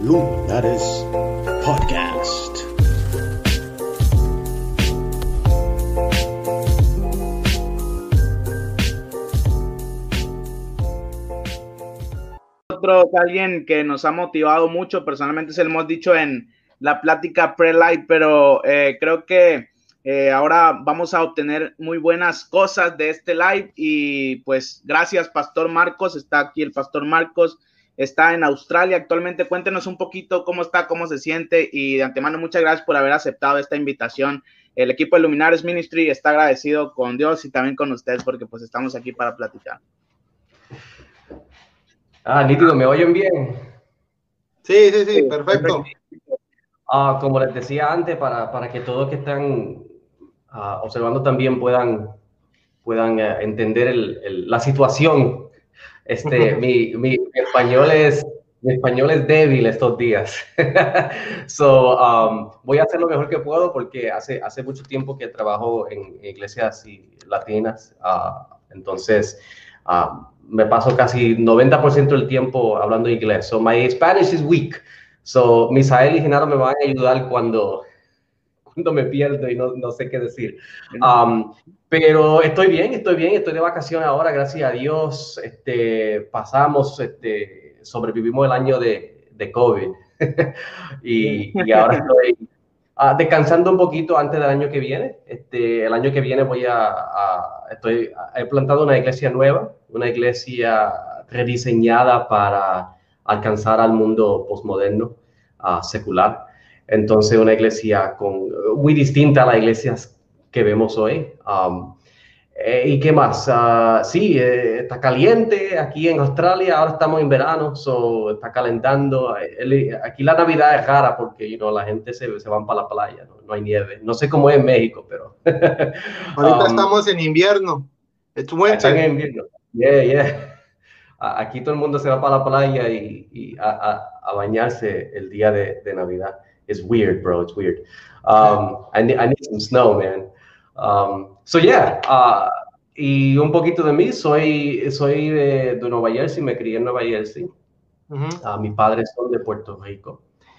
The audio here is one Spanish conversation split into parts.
Luminares Podcast. Alguien que nos ha motivado mucho, personalmente se lo hemos dicho en la plática pre-live, pero creo que ahora vamos a obtener muy buenas cosas de este live y pues gracias Pastor Marcos. Está aquí el Pastor Marcos, está en Australia actualmente. Cuéntenos un poquito cómo está, cómo se siente, y de antemano muchas gracias por haber aceptado esta invitación. El equipo de Luminares Ministry está agradecido con Dios y también con ustedes porque pues estamos aquí para platicar. Nítido, ¿me oyen bien? Sí, perfecto. Como les decía antes, para que todos que están observando también puedan entender la situación. Mi español es débil estos días. Voy a hacer lo mejor que puedo porque hace mucho tiempo que trabajo en iglesias latinas. Entonces, me paso casi 90% del tiempo hablando inglés. So my Spanish is weak. So Misael y Genaro me van a ayudar cuando me pierdo y no sé qué decir. Pero estoy bien, estoy de vacaciones ahora, gracias a Dios. Sobrevivimos el año de COVID. y ahora estoy descansando un poquito antes del año que viene. El año que viene he plantado una iglesia nueva, una iglesia rediseñada para alcanzar al mundo postmoderno, secular. Entonces, una iglesia muy distinta a las iglesias que vemos hoy. ¿Y qué más? Está caliente aquí en Australia. Ahora estamos en verano, está calentando. Aquí la Navidad es rara porque la gente se van para la playa, no hay nieve. No sé cómo es en México, pero... Ahorita estamos en invierno. Están en invierno. Yeah. Aquí todo el mundo se va para la playa y a bañarse el día de Navidad. It's weird, bro. It's weird. I need some snow, man. Y un poquito de mí, soy de Nueva Jersey, me crié en Nueva Jersey. Mis padres son de Puerto Rico.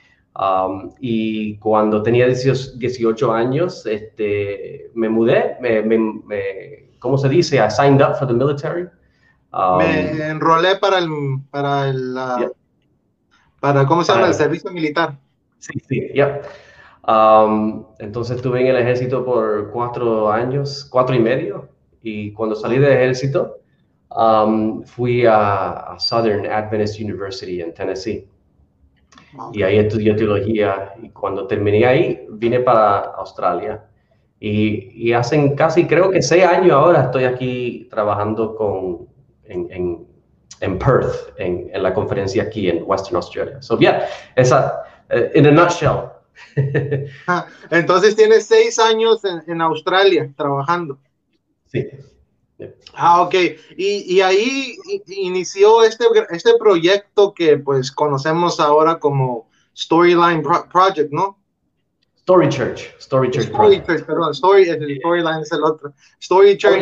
Y cuando tenía 18 años, me mudé, ¿cómo se dice? I signed up for the military. Me enrolé para ¿cómo se llama? El servicio militar. Sí, yeah. Entonces estuve en el ejército por 4 años, 4 y medio, y cuando salí del ejército fui a Southern Adventist University en Tennessee. Y ahí estudié teología, y cuando terminé ahí vine para Australia y hacen casi, creo que 6 años ahora estoy aquí trabajando en Perth, en la conferencia aquí en Western Australia. So yeah, esa, in a nutshell. Entonces tienes 6 años en Australia trabajando. Sí. Ok. Y ahí inició este proyecto que pues conocemos ahora como Storyline Project, ¿no? Story Church Project. Perdón, Storyline es el otro. Story Church.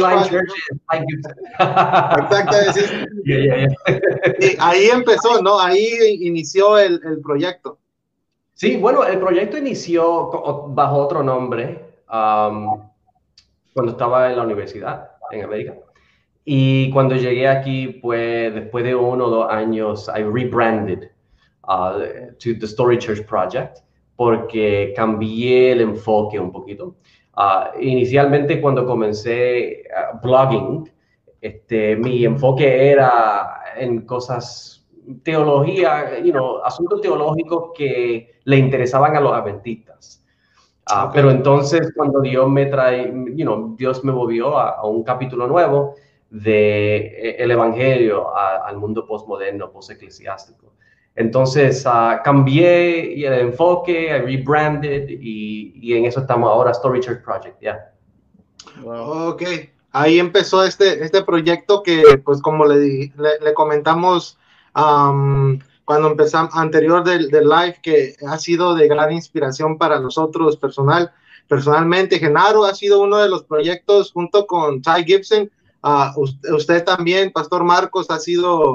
Exacto. Yeah. Y ahí empezó, ¿no? Ahí inició el proyecto. Sí, bueno, el proyecto inició bajo otro nombre cuando estaba en la universidad en América. Y cuando llegué aquí, pues después de 1 o 2 años, I rebranded to the Story Church Project porque cambié el enfoque un poquito. Inicialmente, cuando comencé blogging, mi enfoque era en cosas, teología, asuntos teológicos que le interesaban a los adventistas. Pero entonces, cuando Dios Dios me movió a un capítulo nuevo de el evangelio al mundo postmoderno, posteclesiástico. Entonces cambié el enfoque, I rebranded y en eso estamos ahora, Story Church Project, yeah. Wow. Ok, ahí empezó este proyecto que pues como le comentamos cuando empezamos anterior del live, que ha sido de gran inspiración para nosotros personalmente. Genaro ha sido uno de los proyectos junto con Ty Gibson. Usted también, Pastor Marcos, ha sido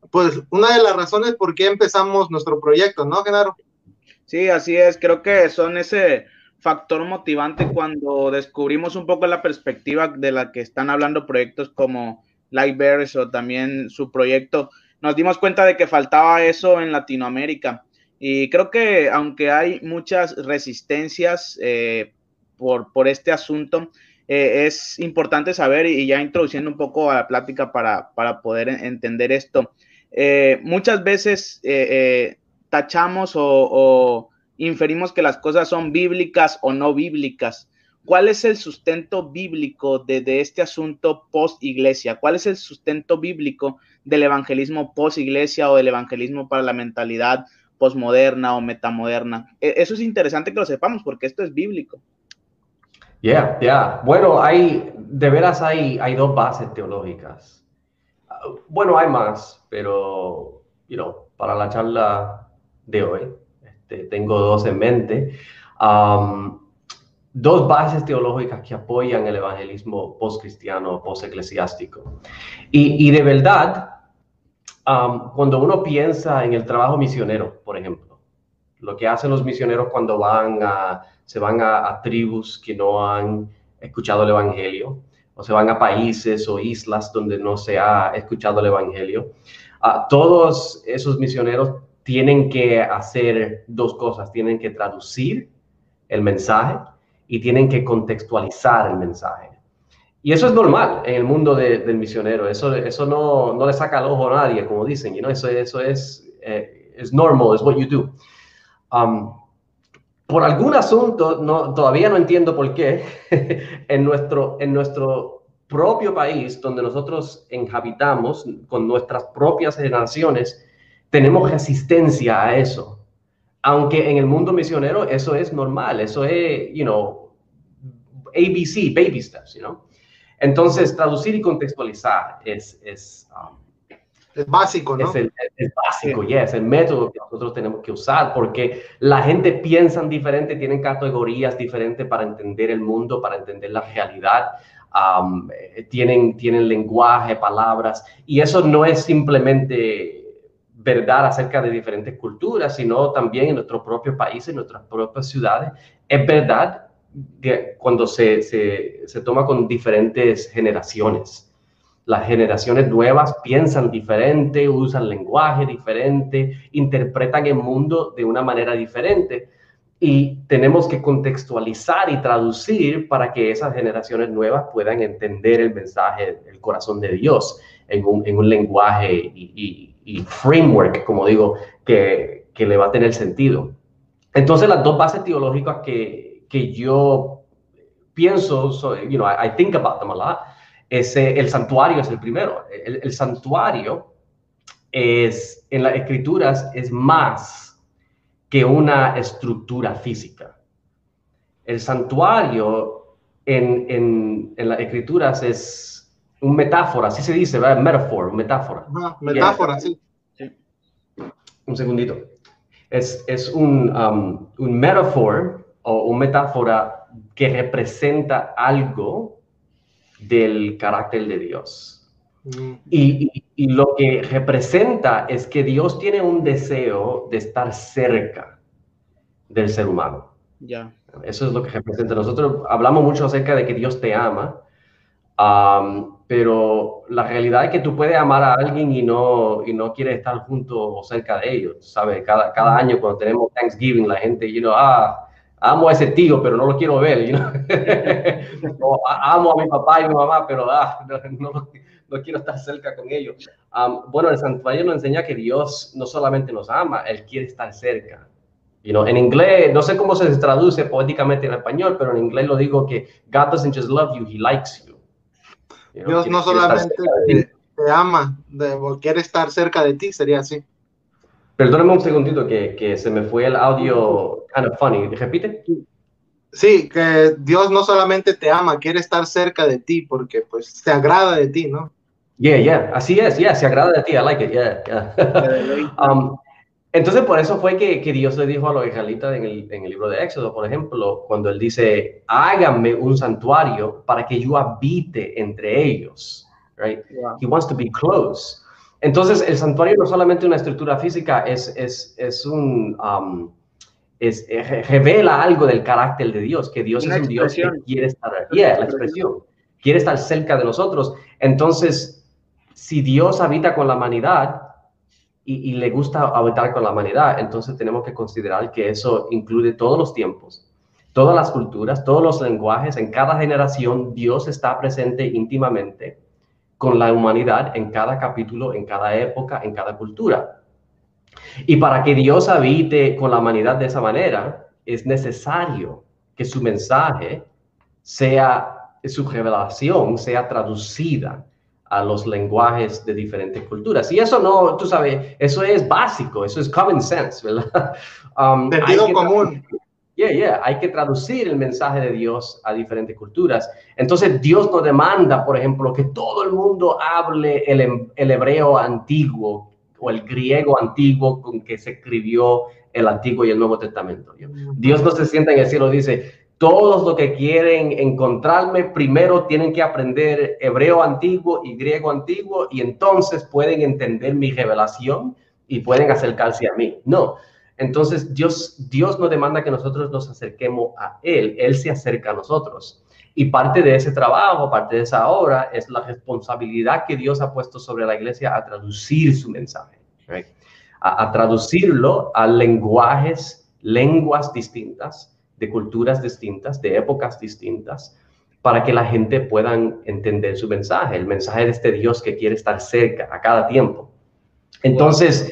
pues una de las razones por qué empezamos nuestro proyecto, ¿no, Genaro? Sí, así es. Creo que son ese factor motivante cuando descubrimos un poco la perspectiva de la que están hablando proyectos como Lightverse o también su proyecto. Nos dimos cuenta de que faltaba eso en Latinoamérica. Y creo que aunque hay muchas resistencias por este asunto, es importante saber y ya introduciendo un poco a la plática para poder entender esto. Muchas veces tachamos o inferimos que las cosas son bíblicas o no bíblicas. ¿Cuál es el sustento bíblico de este asunto post-iglesia? ¿Cuál es el sustento bíblico del evangelismo post-iglesia o del evangelismo para la mentalidad postmoderna o metamoderna? Eso es interesante que lo sepamos porque esto es bíblico. Bueno, de veras hay dos bases teológicas. Bueno, hay más, pero, para la charla de hoy, tengo dos en mente. Dos bases teológicas que apoyan el evangelismo post-cristiano, post-eclesiástico. Y de verdad, cuando uno piensa en el trabajo misionero, por ejemplo, lo que hacen los misioneros cuando se van a tribus que no han escuchado el evangelio, o se van a países o islas donde no se ha escuchado el evangelio, todos esos misioneros tienen que hacer dos cosas. Tienen que traducir el mensaje y tienen que contextualizar el mensaje. Y eso es normal en el mundo del misionero. Eso no le saca el ojo a nadie, como dicen. Eso es normal, es what you do. Por algún asunto, todavía no entiendo por qué, en nuestro propio país, donde nosotros habitamos con nuestras propias generaciones, tenemos resistencia a eso. Aunque en el mundo misionero eso es normal, eso es, ABC, baby steps, Entonces, traducir y contextualizar es básico, ¿no? Es básico, es el método que nosotros tenemos que usar, porque la gente piensa diferente, tienen categorías diferentes para entender el mundo, para entender la realidad, tienen lenguaje, palabras, y eso no es simplemente verdad acerca de diferentes culturas, sino también en nuestro propio país, en nuestras propias ciudades. Es verdad cuando se toma con diferentes generaciones. Las generaciones nuevas piensan diferente, usan lenguaje diferente, interpretan el mundo de una manera diferente y tenemos que contextualizar y traducir para que esas generaciones nuevas puedan entender el mensaje, el corazón de Dios en un lenguaje y framework, como digo, que le va a tener sentido. Entonces, las dos bases teológicas que yo pienso, I think about them a lot. El santuario es el primero. El santuario en las escrituras es más que una estructura física. El santuario en las escrituras es una metáfora, así se dice, ¿verdad? Metáfora. Metáfora, sí. Un segundito. Es un metaphor o una metáfora que representa algo del carácter de Dios. Y lo que representa es que Dios tiene un deseo de estar cerca del ser humano. Eso es lo que representa. Nosotros hablamos mucho acerca de que Dios te ama, pero la realidad es que tú puedes amar a alguien y no quieres estar junto o cerca de ellos, ¿sabes? Cada año cuando tenemos Thanksgiving, la gente, amo a ese tío, pero no lo quiero ver, o amo a mi papá y mi mamá, pero no quiero estar cerca con ellos. Bueno, el santuario nos enseña que Dios no solamente nos ama, Él quiere estar cerca. En inglés, no sé cómo se traduce poéticamente en español, pero en inglés lo digo que God doesn't just love you, He likes you. Dios no solamente te ama, quiere estar cerca de ti, sería así. Perdóname un segundito que se me fue el audio kind of funny. ¿Repite? Sí, que Dios no solamente te ama, quiere estar cerca de ti porque pues se agrada de ti, ¿no? Así es, se agrada de ti, I like it, entonces por eso fue que Dios le dijo a los israelitas en el libro de Éxodo, por ejemplo, cuando Él dice, háganme un santuario para que yo habite entre ellos, right? He wants to be close. Entonces, el santuario no solamente una estructura física, revela algo del carácter de Dios, que Dios es un Dios que quiere estar aquí, la expresión, quiere estar cerca de nosotros. Entonces, si Dios habita con la humanidad y le gusta habitar con la humanidad, entonces tenemos que considerar que eso incluye todos los tiempos, todas las culturas, todos los lenguajes. En cada generación, Dios está presente íntimamente con la humanidad en cada capítulo, en cada época, en cada cultura. Y para que Dios habite con la humanidad de esa manera, es necesario que su mensaje su revelación sea traducida a los lenguajes de diferentes culturas. Y eso no, tú sabes, eso es básico, eso es common sense, ¿verdad? Sentido común. Hay que traducir el mensaje de Dios a diferentes culturas. Entonces, Dios no demanda, por ejemplo, que todo el mundo hable el hebreo antiguo o el griego antiguo con que se escribió el Antiguo y el Nuevo Testamento. Dios no se sienta en el cielo y dice, todos los que quieren encontrarme primero tienen que aprender hebreo antiguo y griego antiguo y entonces pueden entender mi revelación y pueden acercarse a mí. No. Entonces, Dios no demanda que nosotros nos acerquemos a Él. Él se acerca a nosotros. Y parte de ese trabajo, parte de esa obra, es la responsabilidad que Dios ha puesto sobre la iglesia a traducir su mensaje, ¿right? A traducirlo a lenguas distintas, de culturas distintas, de épocas distintas, para que la gente pueda entender su mensaje, el mensaje de este Dios que quiere estar cerca a cada tiempo. Entonces,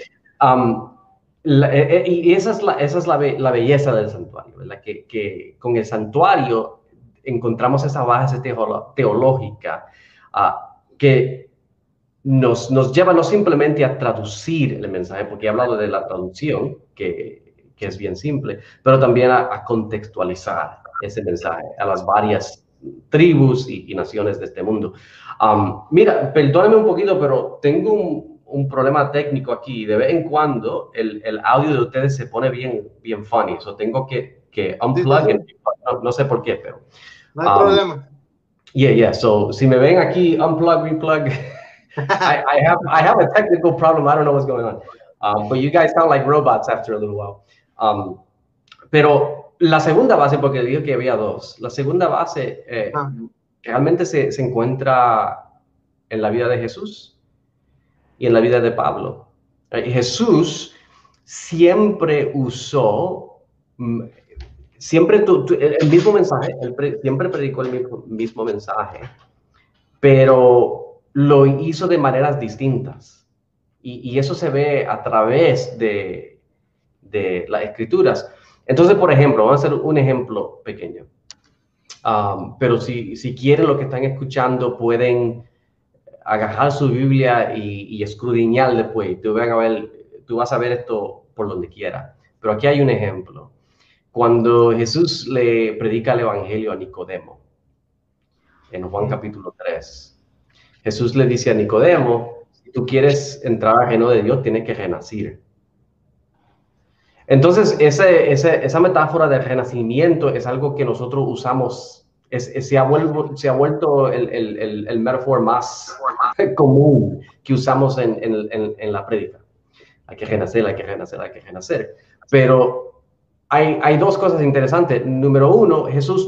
y esa es la belleza del santuario, ¿verdad? Que con el santuario encontramos esa base teológica que nos lleva no simplemente a traducir el mensaje, porque he hablado de la traducción, que es bien simple, pero también a contextualizar ese mensaje a las varias tribus y naciones de este mundo. Mira, perdóname un poquito, pero tengo un problema técnico aquí. De vez en cuando el audio de ustedes se pone bien funny. So tengo que unplug. Sí. No sé por qué, pero... No hay problema. So, si me ven aquí, unplug, replug. I have a technical problem. I don't know what's going on. But you guys sound like robots after a little while. Pero la segunda base, porque digo que había dos, la segunda base realmente se encuentra en la vida de Jesús y en la vida de Pablo. Jesús siempre usó, el mismo mensaje, siempre predicó el mismo mensaje, pero lo hizo de maneras distintas. Y eso se ve a través de las escrituras. Entonces, por ejemplo, vamos a hacer un ejemplo pequeño. Pero si quieren, lo que están escuchando, pueden agarrar su Biblia y escudriñar después. Tú vas a ver esto por donde quiera. Pero aquí hay un ejemplo. Cuando Jesús le predica el evangelio a Nicodemo, en Juan capítulo 3, Jesús le dice a Nicodemo, si tú quieres entrar al reino de Dios, tienes que renacer. Entonces, esa metáfora del renacimiento es algo que nosotros usamos, se ha vuelto el metáfora más común que usamos en la prédica. Hay que renacer, hay que renacer, hay que renacer. Pero hay dos cosas interesantes. Número uno, Jesús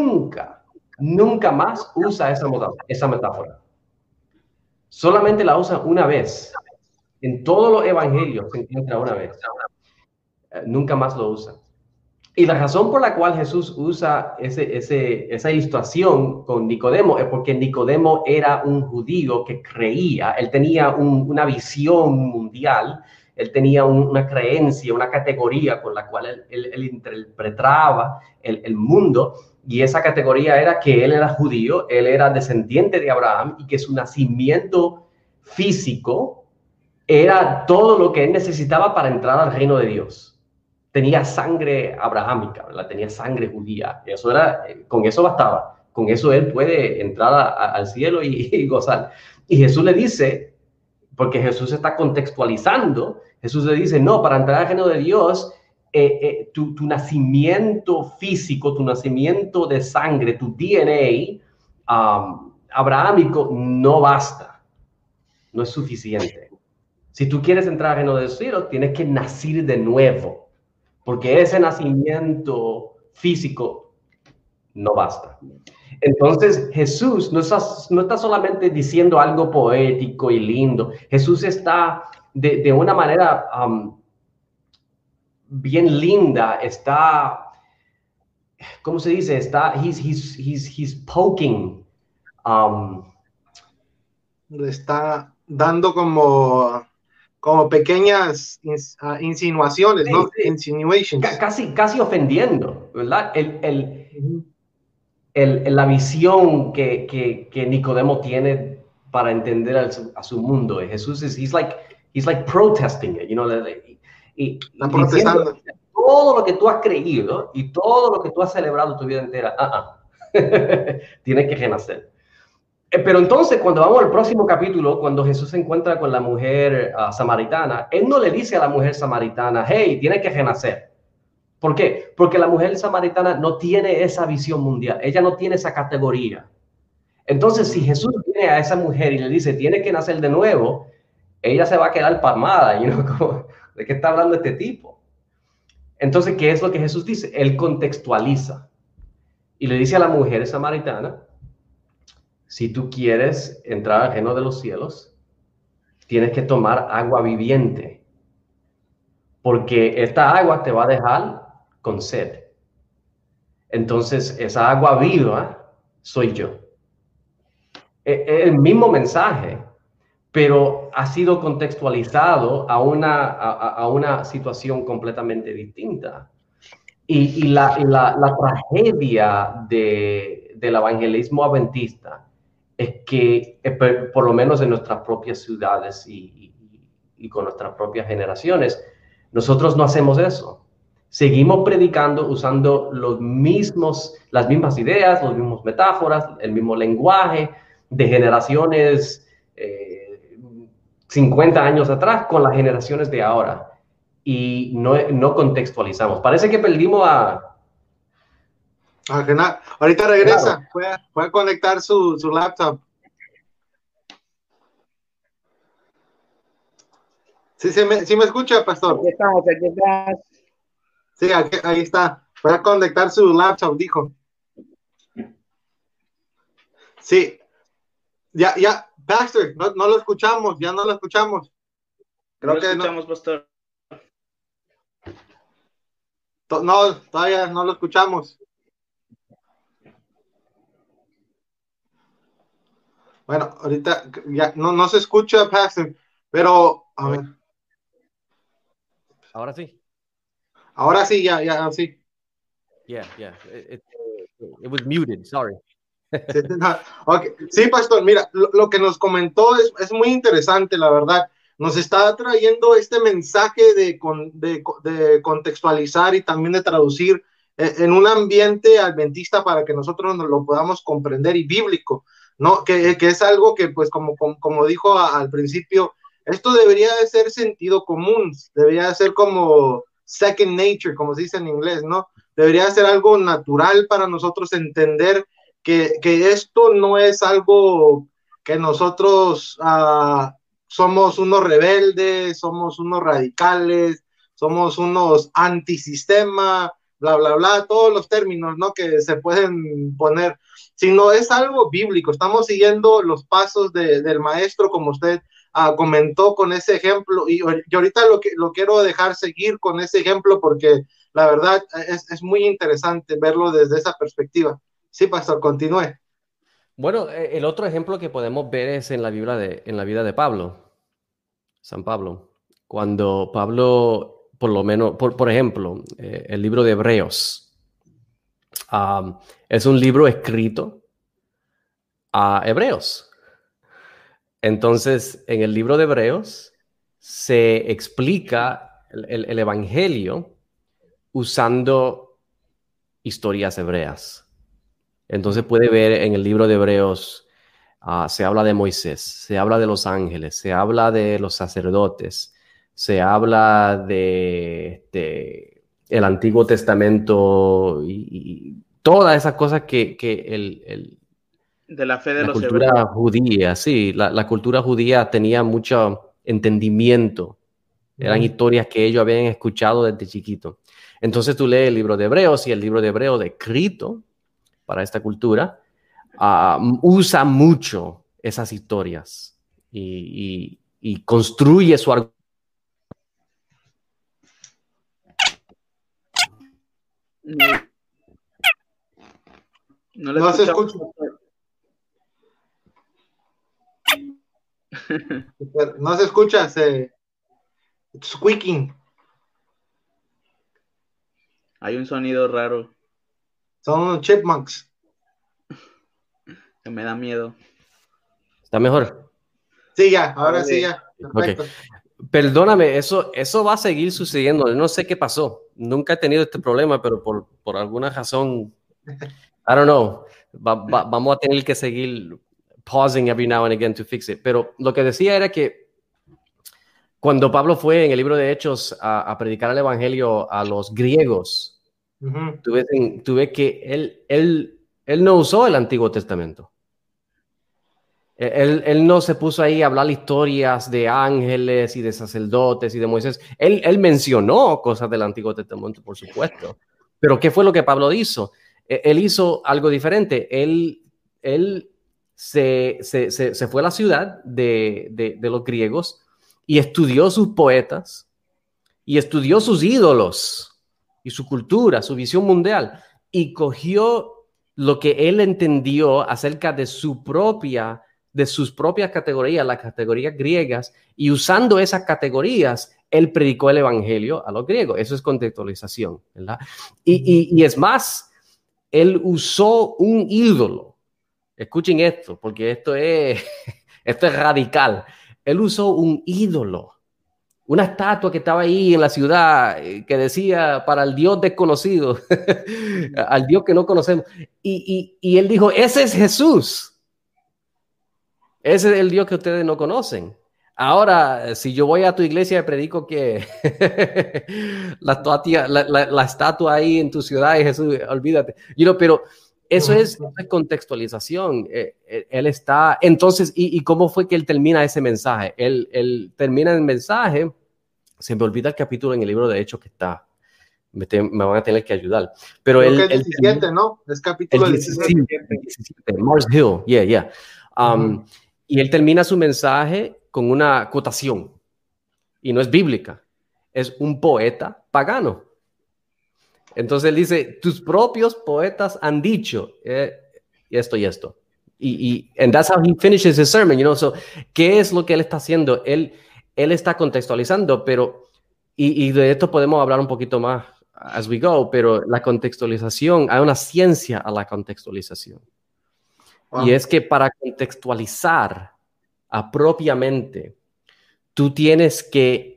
nunca más usa esa metáfora. Solamente la usa una vez. En todos los evangelios se encuentra una vez. Nunca más lo usa. Y la razón por la cual Jesús usa esa ilustración con Nicodemo es porque Nicodemo era un judío que creía, él tenía una visión mundial, él tenía una creencia, una categoría con la cual él interpretaba el mundo, y esa categoría era que él era judío, él era descendiente de Abraham y que su nacimiento físico era todo lo que él necesitaba para entrar al reino de Dios. Tenía sangre abrahámica, ¿verdad? Tenía sangre judía. Con eso bastaba. Con eso él puede entrar al cielo y gozar. Y Jesús le dice, porque Jesús está contextualizando, Jesús le dice, no, para entrar al reino de Dios, tu nacimiento físico, tu nacimiento de sangre, tu DNA abrahámico no basta. No es suficiente. Si tú quieres entrar al reino de los cielos, tienes que nacer de nuevo, porque ese nacimiento físico no basta. Entonces Jesús no está solamente diciendo algo poético y lindo. Jesús está de una manera bien linda, está, ¿cómo se dice? He's poking. Le está dando como pequeñas insinuaciones, ¿no? Sí. Insinuations. Casi ofendiendo, ¿verdad? La visión que Nicodemo tiene para entender a su mundo. Jesús he's like protesting it, y está protestando. Todo lo que tú has creído y todo lo que tú has celebrado tu vida entera, tienes que renacer. Pero entonces, cuando vamos al próximo capítulo, cuando Jesús se encuentra con la mujer samaritana, él no le dice a la mujer samaritana, hey, tienes que renacer. ¿Por qué? Porque la mujer samaritana no tiene esa visión mundial, ella no tiene esa categoría. Entonces, si Jesús viene a esa mujer y le dice, tienes que nacer de nuevo, ella se va a quedar pasmada, como, ¿de qué está hablando este tipo? Entonces, ¿qué es lo que Jesús dice? Él contextualiza y le dice a la mujer samaritana, si tú quieres entrar al reino de los cielos, tienes que tomar agua viviente, porque esta agua te va a dejar con sed. Entonces, esa agua viva soy yo. El mismo mensaje, pero ha sido contextualizado a una situación completamente distinta. Y la tragedia del evangelismo adventista es que, por lo menos en nuestras propias ciudades y con nuestras propias generaciones, nosotros no hacemos eso. Seguimos predicando usando las mismas ideas, las mismas metáforas, el mismo lenguaje de generaciones 50 años atrás con las generaciones de ahora. Y no contextualizamos. Parece que perdimos ahorita regresa, claro. Puede conectar su laptop. ¿Sí me escucha, pastor? Aquí estamos. Sí, ahí está. Puede conectar su laptop, dijo. Sí. Ya, pastor, no lo escuchamos, ya no lo escuchamos. Creo que escuchamos, pastor. No, todavía no lo escuchamos. Bueno, ahorita ya no se escucha, pastor, pero a ver. Ahora sí. Ahora sí, ya, sí. Yeah. It was muted, sorry. Okay. Sí, pastor, mira, lo que nos comentó es muy interesante, la verdad. Nos está trayendo este mensaje de contextualizar y también de traducir en un ambiente adventista para que nosotros nos lo podamos comprender y bíblico, ¿no? Que es algo que, pues, como dijo al principio, esto debería de ser sentido común, debería de ser como second nature, como se dice en inglés, ¿no? Debería de ser algo natural para nosotros entender que esto no es algo que nosotros somos unos rebeldes, somos unos radicales, somos unos antisistema, bla, bla, bla, todos los términos, ¿no? Que se pueden poner, sino es algo bíblico. Estamos siguiendo los pasos del maestro, como usted comentó con ese ejemplo, y ahorita lo quiero dejar seguir con ese ejemplo porque la verdad es muy interesante verlo desde esa perspectiva. Sí, pastor, continúe. Bueno, el otro ejemplo que podemos ver es en la vida de Pablo, San Pablo. Cuando Pablo, por lo menos, por ejemplo, el libro de Hebreos, es un libro escrito a hebreos. Entonces, en el libro de Hebreos se explica el evangelio usando historias hebreas. Entonces puede ver en el libro de Hebreos, se habla de Moisés, se habla de los ángeles, se habla de los sacerdotes, se habla de el Antiguo Testamento y todas esas cosas que de la fe de la los cultura hebreos. judía, sí, la cultura judía tenía mucho entendimiento. Eran historias que ellos habían escuchado desde chiquito. Entonces tú lees el libro de Hebreos y el libro de Hebreos escrito para esta cultura usa mucho esas historias y construye su argumento. No se escucha. No se escucha, squeaking. Hay un sonido raro. Son chipmunks. Que me da miedo. ¿Está mejor? Sí, ya, ahora sí, ya. Perfecto. Okay. Perdóname, eso va a seguir sucediendo. Yo no sé qué pasó. Nunca he tenido este problema, pero por alguna razón, I don't know, vamos a tener que seguir pausing every now and again to fix it. Pero lo que decía era que cuando Pablo fue en el libro de Hechos a predicar el evangelio a los griegos, tuve que él no usó el Antiguo Testamento. Él no se puso ahí a hablar historias de ángeles y de sacerdotes y de Moisés. Él mencionó cosas del Antiguo Testamento, por supuesto. Pero ¿qué fue lo que Pablo hizo? Él hizo algo diferente. Él se fue a la ciudad de los griegos y estudió sus poetas y estudió sus ídolos y su cultura, su visión mundial, y cogió lo que él entendió acerca de sus propias categorías, las categorías griegas, y usando esas categorías, él predicó el evangelio a los griegos. Eso es contextualización, ¿verdad? Y es más, él usó un ídolo. Escuchen esto, porque esto es radical. Él usó un ídolo, una estatua que estaba ahí en la ciudad que decía para el Dios desconocido, al Dios que no conocemos. Y él dijo, ese es Jesús. Ese es el Dios que ustedes no conocen. Ahora, si yo voy a tu iglesia y predico que la estatua ahí en tu ciudad es Jesús, olvídate. Pero eso es contextualización. Él está... Entonces, ¿y cómo fue que él termina ese mensaje? Él termina el mensaje, se me olvida el capítulo en el libro de Hechos que está. Me van a tener que ayudar. Pero creo que es 17, ¿no? Es capítulo 17. Mars Hill, yeah. Y él termina su mensaje con una acotación. Y no es bíblica. Es un poeta pagano. Entonces él dice, tus propios poetas han dicho esto y esto. And that's how he finishes his sermon, So, ¿qué es lo que él está haciendo? Él está contextualizando, pero... Y de esto podemos hablar un poquito más as we go, pero la contextualización, hay una ciencia a la contextualización. Wow. Y es que para contextualizar propiamente, tú tienes que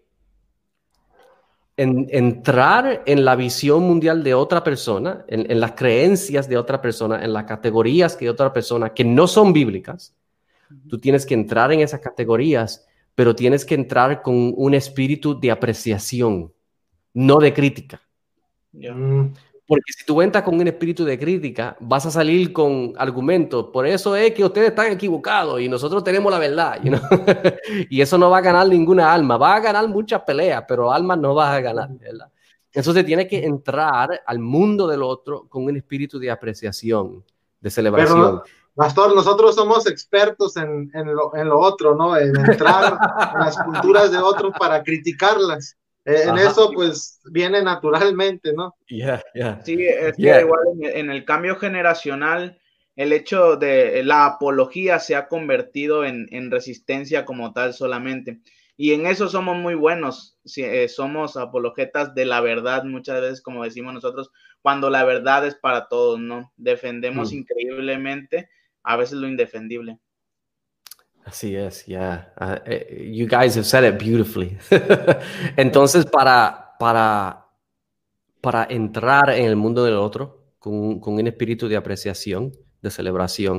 entrar en la visión mundial de otra persona, en las creencias de otra persona, en las categorías de otra persona que no son bíblicas. Tú tienes que entrar en esas categorías, pero tienes que entrar con un espíritu de apreciación, no de crítica. Yeah. Porque si tú entras con un espíritu de crítica, vas a salir con argumentos. Por eso es que ustedes están equivocados y nosotros tenemos la verdad. Y eso no va a ganar ninguna alma. Va a ganar muchas peleas, pero almas no vas a ganar, ¿verdad? Entonces tienes que entrar al mundo del otro con un espíritu de apreciación, de celebración. Pero, Pastor, nosotros somos expertos en lo otro, ¿no? En entrar en las culturas de otros para criticarlas. En eso, pues, viene naturalmente, ¿no? Yeah. Sí, es que igual en el cambio generacional, el hecho de la apología se ha convertido en resistencia como tal solamente. Y en eso somos muy buenos. Somos apologetas de la verdad muchas veces, como decimos nosotros, cuando la verdad es para todos, ¿no? Defendemos increíblemente a veces lo indefendible. Así es, yeah. You guys have said it beautifully. Entonces, para entrar en el mundo del otro con un espíritu de apreciación, de celebración,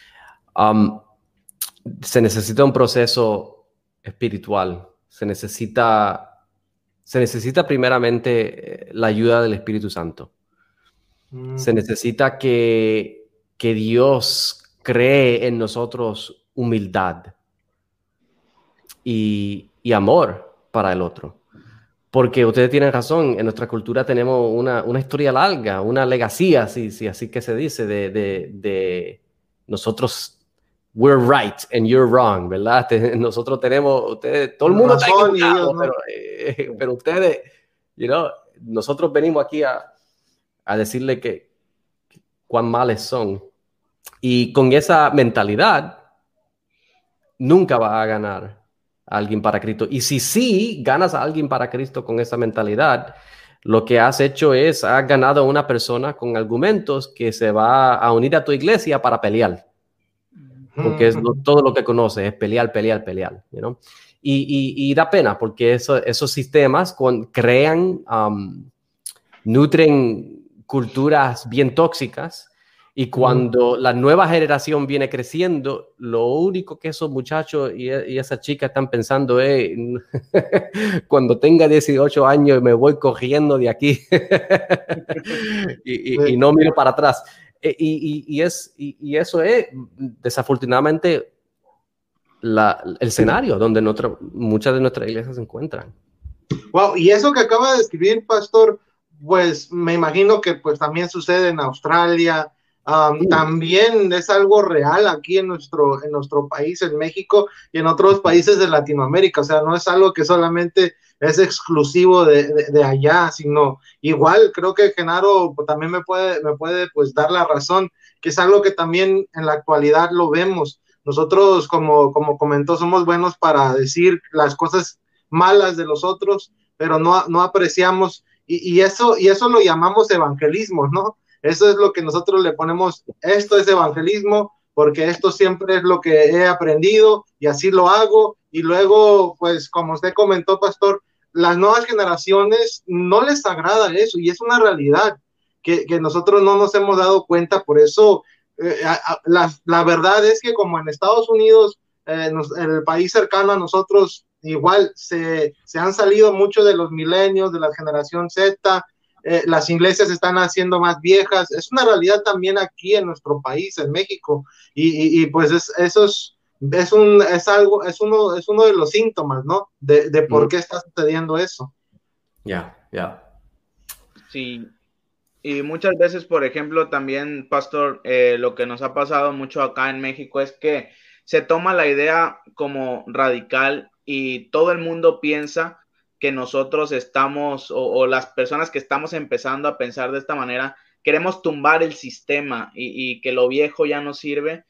se necesita un proceso espiritual. Se necesita primeramente la ayuda del Espíritu Santo. Se necesita que Dios cree en nosotros humildad y y amor para el otro. Porque ustedes tienen razón, en nuestra cultura tenemos una historia larga, una legacía, si así que se dice, de nosotros, we're right and you're wrong, ¿verdad? Nosotros tenemos, ustedes, todo el mundo está equivocado, ¿no? pero ustedes, nosotros venimos aquí a decirle que cuán males son. Y con esa mentalidad, nunca va a ganar a alguien para Cristo. Y si sí ganas a alguien para Cristo con esa mentalidad, lo que has hecho es, has ganado a una persona con argumentos que se va a unir a tu iglesia para pelear. Porque es todo lo que conoce, es pelear. Y da pena, porque esos sistemas crean, nutren culturas bien tóxicas. Y cuando la nueva generación viene creciendo, lo único que esos muchachos y esas chicas están pensando es, cuando tenga 18 años me voy corriendo de aquí y no miro para atrás. Y eso es, desafortunadamente, el escenario donde muchas de nuestras iglesias se encuentran. Wow, y eso que acaba de escribir, Pastor, pues me imagino que pues también sucede en Australia. También es algo real aquí en nuestro país, en México y en otros países de Latinoamérica. O sea, no es algo que solamente es exclusivo de allá, sino igual creo que Genaro también me puede pues dar la razón, que es algo que también en la actualidad lo vemos. Nosotros, como comentó, somos buenos para decir las cosas malas de los otros, pero no apreciamos, y eso lo llamamos evangelismo, ¿no? Eso es lo que nosotros le ponemos, esto es evangelismo, porque esto siempre es lo que he aprendido y así lo hago. Y luego, pues como usted comentó, Pastor, las nuevas generaciones no les agrada eso, y es una realidad que nosotros no nos hemos dado cuenta. Por eso, la verdad es que como en Estados Unidos, en el país cercano a nosotros, igual se han salido muchos de los milenios, de la generación Z. Las iglesias están haciendo más viejas. Es una realidad también aquí en nuestro país, en México, y pues eso es uno de los síntomas, ¿no? De por qué está sucediendo eso. Ya. Sí, y muchas veces, por ejemplo, también, Pastor, lo que nos ha pasado mucho acá en México es que se toma la idea como radical y todo el mundo piensa que nosotros estamos, o las personas que estamos empezando a pensar de esta manera, queremos tumbar el sistema y que lo viejo ya no sirve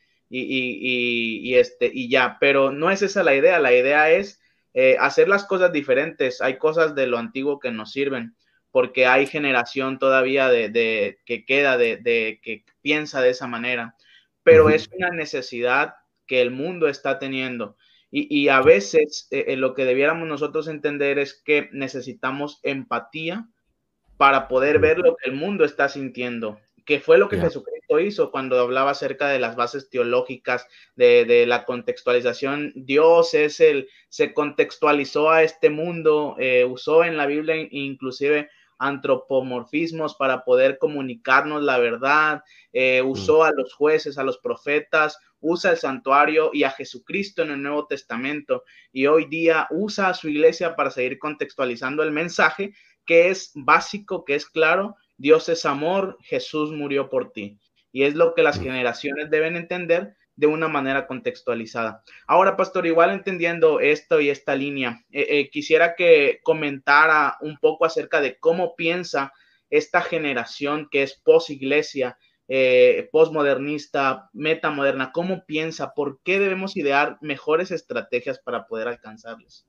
y ya, pero no es esa la idea es hacer las cosas diferentes. Hay cosas de lo antiguo que nos sirven, porque hay generación todavía que queda que piensa de esa manera, pero es una necesidad que el mundo está teniendo. Y a veces lo que debiéramos nosotros entender es que necesitamos empatía para poder ver lo que el mundo está sintiendo, que fue lo que Jesucristo hizo cuando hablaba acerca de las bases teológicas, de la contextualización. Dios se contextualizó a este mundo, usó en la Biblia inclusive antropomorfismos para poder comunicarnos la verdad, usó a los jueces, a los profetas, usa el santuario y a Jesucristo en el Nuevo Testamento, y hoy día usa a su iglesia para seguir contextualizando el mensaje que es básico, que es claro: Dios es amor, Jesús murió por ti, y es lo que las generaciones deben entender de una manera contextualizada. Ahora, Pastor, igual entendiendo esto y esta línea, quisiera que comentara un poco acerca de cómo piensa esta generación que es post-iglesia, postmodernista, metamoderna. ¿Cómo piensa? ¿Por qué debemos idear mejores estrategias para poder alcanzarlos?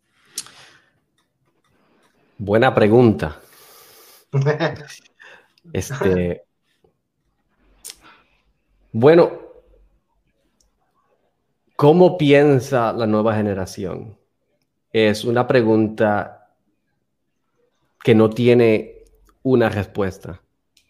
Buena pregunta. Bueno, ¿cómo piensa la nueva generación? Es una pregunta que no tiene una respuesta.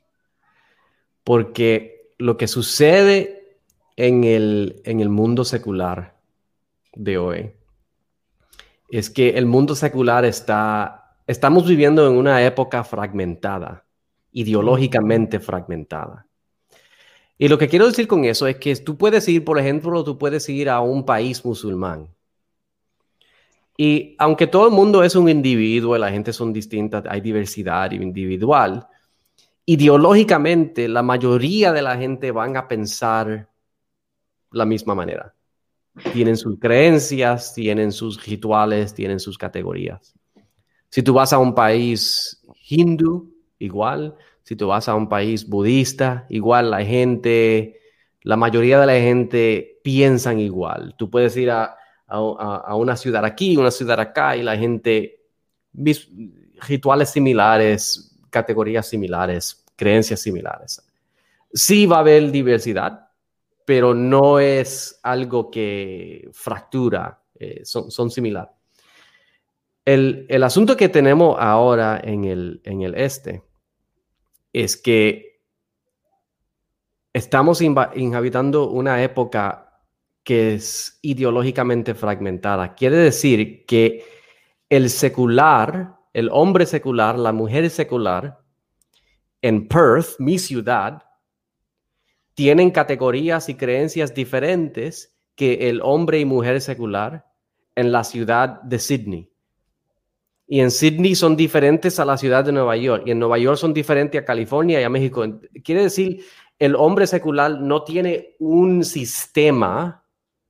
Porque lo que sucede en el mundo secular de hoy es que el mundo secular estamos viviendo en una época fragmentada, ideológicamente fragmentada. Y lo que quiero decir con eso es que tú puedes ir, por ejemplo, a un país musulmán Y aunque todo el mundo es un individuo, la gente son distintas, hay diversidad individual, ideológicamente la mayoría de la gente van a pensar la misma manera. Tienen sus creencias, tienen sus rituales, tienen sus categorías. Si tú vas a un país hindú, igual. Si tú vas a un país budista, igual. La mayoría de la gente piensan igual. Tú puedes ir a una ciudad aquí, una ciudad acá, y la gente, rituales similares, categorías similares, creencias similares. Sí va a haber diversidad, pero no es algo que fractura, son similares. El asunto que tenemos ahora en el este es que estamos inhabitando una época que es ideológicamente fragmentada. Quiere decir que el secular, el hombre secular, la mujer secular, en Perth, mi ciudad, tienen categorías y creencias diferentes que el hombre y mujer secular en la ciudad de Sydney. Y en Sydney son diferentes a la ciudad de Nueva York. Y en Nueva York son diferentes a California y a México. Quiere decir, el hombre secular no tiene un sistema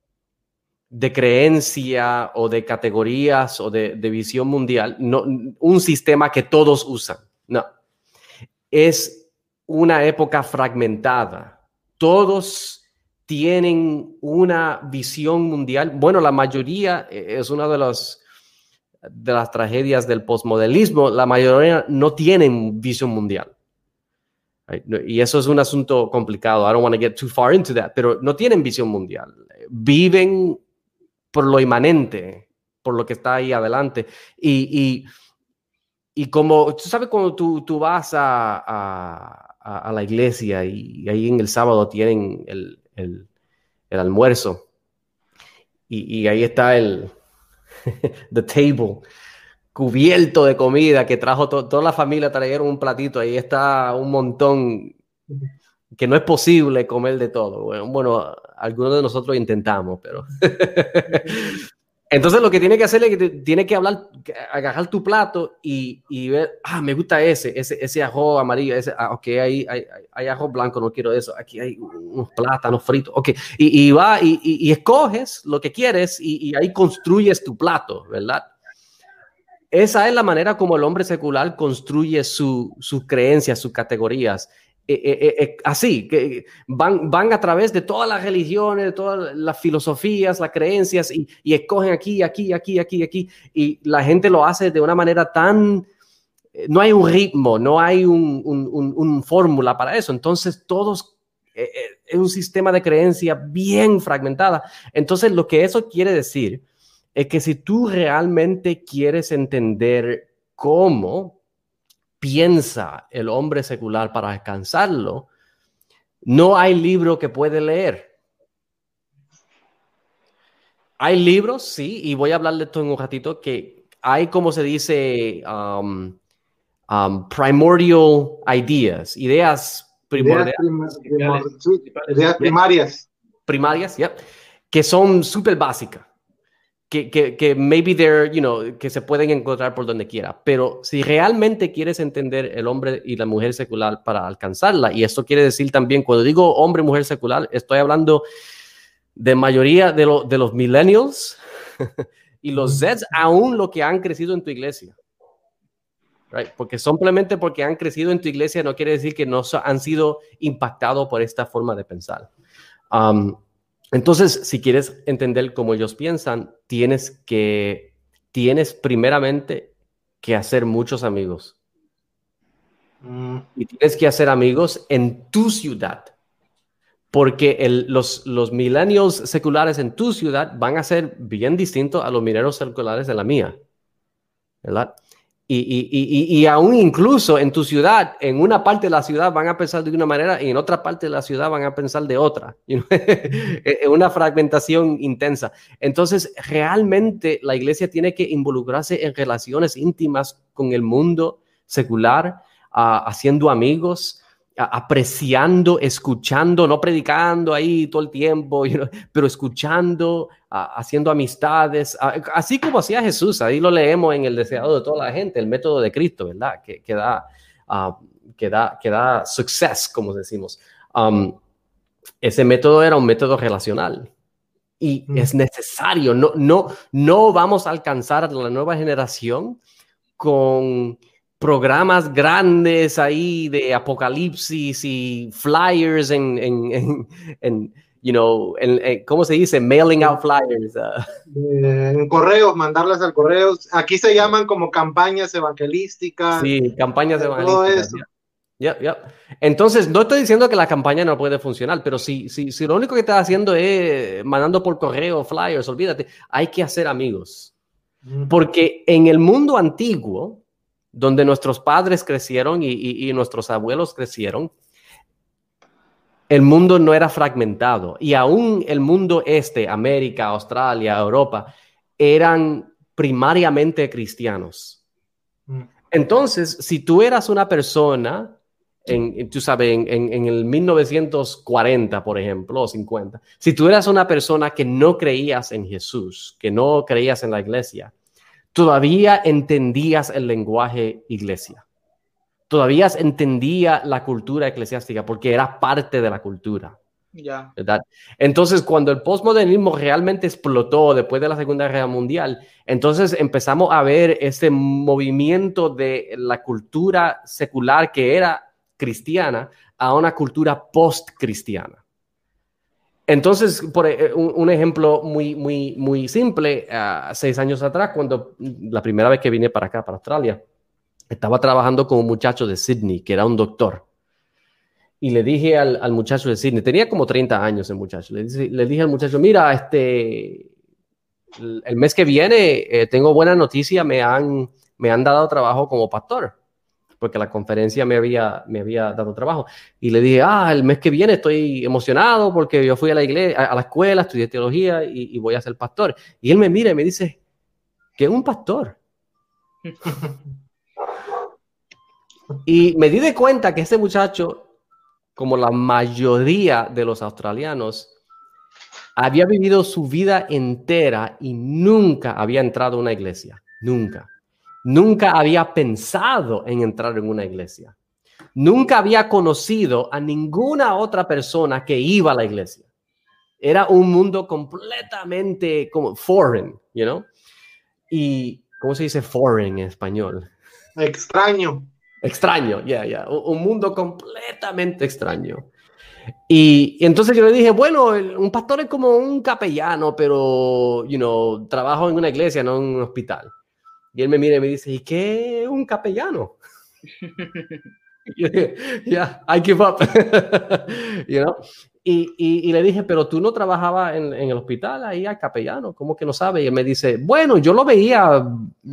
de creencia o de categorías o de visión mundial, no, un sistema que todos usan. No. Es una época fragmentada. Todos tienen una visión mundial. Bueno, la mayoría, es una de las tragedias del postmodernismo, la mayoría no tienen visión mundial. Right? Y eso es un asunto complicado. I don't want to get too far into that, pero no tienen visión mundial. Viven por lo inmanente, por lo que está ahí adelante. Y como, tú sabes, cuando tú vas a la iglesia y ahí en el sábado tienen el almuerzo y ahí está the table cubierto de comida que trajo toda la familia, trajeron un platito, ahí está un montón que no es posible comer de todo. Bueno, algunos de nosotros intentamos, pero entonces lo que tiene que hacer es que tiene que agarrar tu plato y ver, me gusta ese arroz amarillo, ok, hay arroz blanco, no quiero eso, aquí hay unos plátanos fritos, ok, y va y escoges lo que quieres y ahí construyes tu plato, ¿verdad? Esa es la manera como el hombre secular construye sus creencias, sus categorías. Así, que van a través de todas las religiones, de todas las filosofías, las creencias y escogen aquí. Y la gente lo hace de una manera tan... No hay un ritmo, no hay un fórmula para eso. Entonces, todos... es un sistema de creencia bien fragmentada. Entonces, lo que eso quiere decir es que si tú realmente quieres entender cómo piensa el hombre secular para alcanzarlo, no hay libro que puede leer. Hay libros, sí, y voy a hablar de esto en un ratito, que hay, como se dice, primordial ideas primordiales. Ideas primarias. Primarias, yeah, que son súper básicas. Que maybe que se pueden encontrar por donde quiera. Pero si realmente quieres entender el hombre y la mujer secular para alcanzarla, y esto quiere decir también, cuando digo hombre y mujer secular, estoy hablando de mayoría de los millennials y los Zs, aún los que han crecido en tu iglesia. Right? Porque simplemente porque han crecido en tu iglesia no quiere decir que no han sido impactados por esta forma de pensar. Entonces, si quieres entender cómo ellos piensan, tienes primeramente que hacer muchos amigos. Y tienes que hacer amigos en tu ciudad. Porque los millennials seculares en tu ciudad van a ser bien distintos a los millennials seculares de la mía. ¿Verdad? Y aún incluso en tu ciudad, en una parte de la ciudad van a pensar de una manera y en otra parte de la ciudad van a pensar de otra. Es una fragmentación intensa. Entonces, realmente la iglesia tiene que involucrarse en relaciones íntimas con el mundo secular, haciendo amigos, apreciando, escuchando, no predicando ahí todo el tiempo, pero escuchando, haciendo amistades, así como hacía Jesús. Ahí lo leemos en El deseado de toda la gente, el método de Cristo, ¿verdad? Que da success, como decimos. Ese método era un método relacional y es necesario. No vamos a alcanzar a la nueva generación con programas grandes ahí de apocalipsis y flyers ¿cómo se dice? Mailing out flyers. En correos, mandarlas al correo. Aquí se llaman como campañas evangelísticas. Sí, campañas todo evangelísticas. eso. Yep. Entonces, no estoy diciendo que la campaña no puede funcionar, pero si lo único que estás haciendo es mandando por correo flyers, olvídate, hay que hacer amigos. Porque en el mundo antiguo, donde nuestros padres crecieron y nuestros abuelos crecieron, el mundo no era fragmentado. Y aún el mundo América, Australia, Europa, eran primariamente cristianos. Entonces, si tú eras una persona, tú sabes, en el 1940, por ejemplo, o 50, si tú eras una persona que no creías en Jesús, que no creías en la iglesia, todavía entendías el lenguaje iglesia. Todavía entendía la cultura eclesiástica porque era parte de la cultura. Ya. ¿Verdad? Entonces, cuando el postmodernismo realmente explotó después de la Segunda Guerra Mundial, entonces empezamos a ver ese movimiento de la cultura secular que era cristiana a una cultura post-cristiana. Entonces, por un ejemplo muy simple, 6 años atrás, cuando la primera vez que vine para acá, para Australia, estaba trabajando con un muchacho de Sydney, que era un doctor. Y le dije al muchacho de Sydney, tenía como 30 años el muchacho, le dije al muchacho, mira, el mes que viene tengo buena noticia, me han dado trabajo como pastor, porque la conferencia me había dado trabajo. Y le dije, el mes que viene estoy emocionado porque yo fui a la iglesia, a la escuela, estudié teología y voy a ser pastor. Y él me mira y me dice, ¿qué es un pastor? Y me di de cuenta que ese muchacho, como la mayoría de los australianos, había vivido su vida entera y nunca había entrado a una iglesia. Nunca había pensado en entrar en una iglesia. Nunca había conocido a ninguna otra persona que iba a la iglesia. Era un mundo completamente como foreign, Y, ¿cómo se dice foreign en español? Extraño, Un mundo completamente extraño. Y entonces yo le dije, bueno, un pastor es como un capellano, pero, trabajo en una iglesia, no en un hospital. Y él me mira y me dice, ¿y qué es un capellano? Y yo dije, I give up. Y le dije, pero tú no trabajabas en el hospital, ahí al capellano, ¿cómo que no sabes? Y él me dice, bueno, yo lo veía,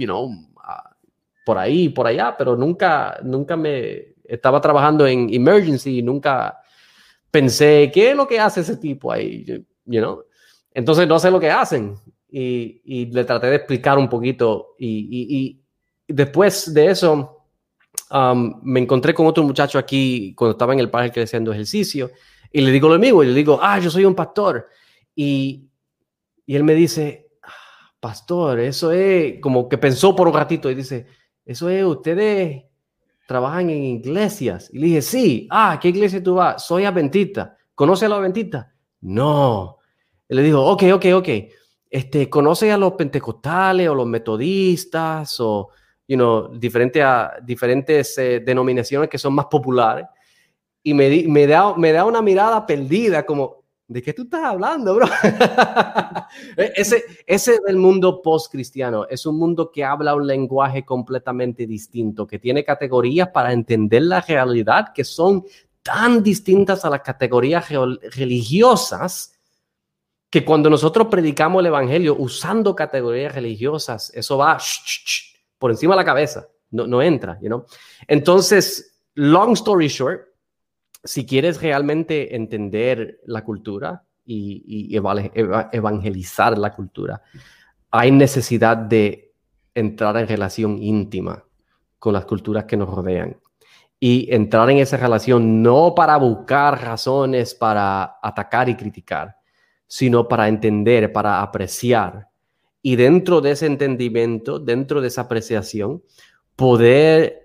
por ahí, por allá, pero nunca me estaba trabajando en emergency y nunca pensé, ¿qué es lo que hace ese tipo ahí? Entonces no sé lo que hacen. Y le traté de explicar un poquito. Y después de eso, me encontré con otro muchacho aquí cuando estaba en el parque haciendo ejercicio. Y le digo lo mismo. Y le digo, yo soy un pastor. Y él me dice, pastor, eso es, como que pensó por un ratito y dice, eso es, ustedes trabajan en iglesias. Y le dije, sí. ¿Qué iglesia tú vas? Soy adventista. ¿Conoce a los adventistas? No. Y le digo, ok. ¿Conoce a los pentecostales o los metodistas o, diferentes denominaciones que son más populares? Y me da una mirada perdida como, ¿de qué tú estás hablando, bro? Ese es el mundo post-cristiano. Es un mundo que habla un lenguaje completamente distinto, que tiene categorías para entender la realidad que son tan distintas a las categorías religiosas, que cuando nosotros predicamos el evangelio usando categorías religiosas, eso va por encima de la cabeza, no entra, Entonces, long story short, si quieres realmente entender la cultura y evangelizar la cultura, hay necesidad de entrar en relación íntima con las culturas que nos rodean. y entrar en esa relación no para buscar razones para atacar y criticar, sino para entender, para apreciar. Y dentro de ese entendimiento, dentro de esa apreciación, poder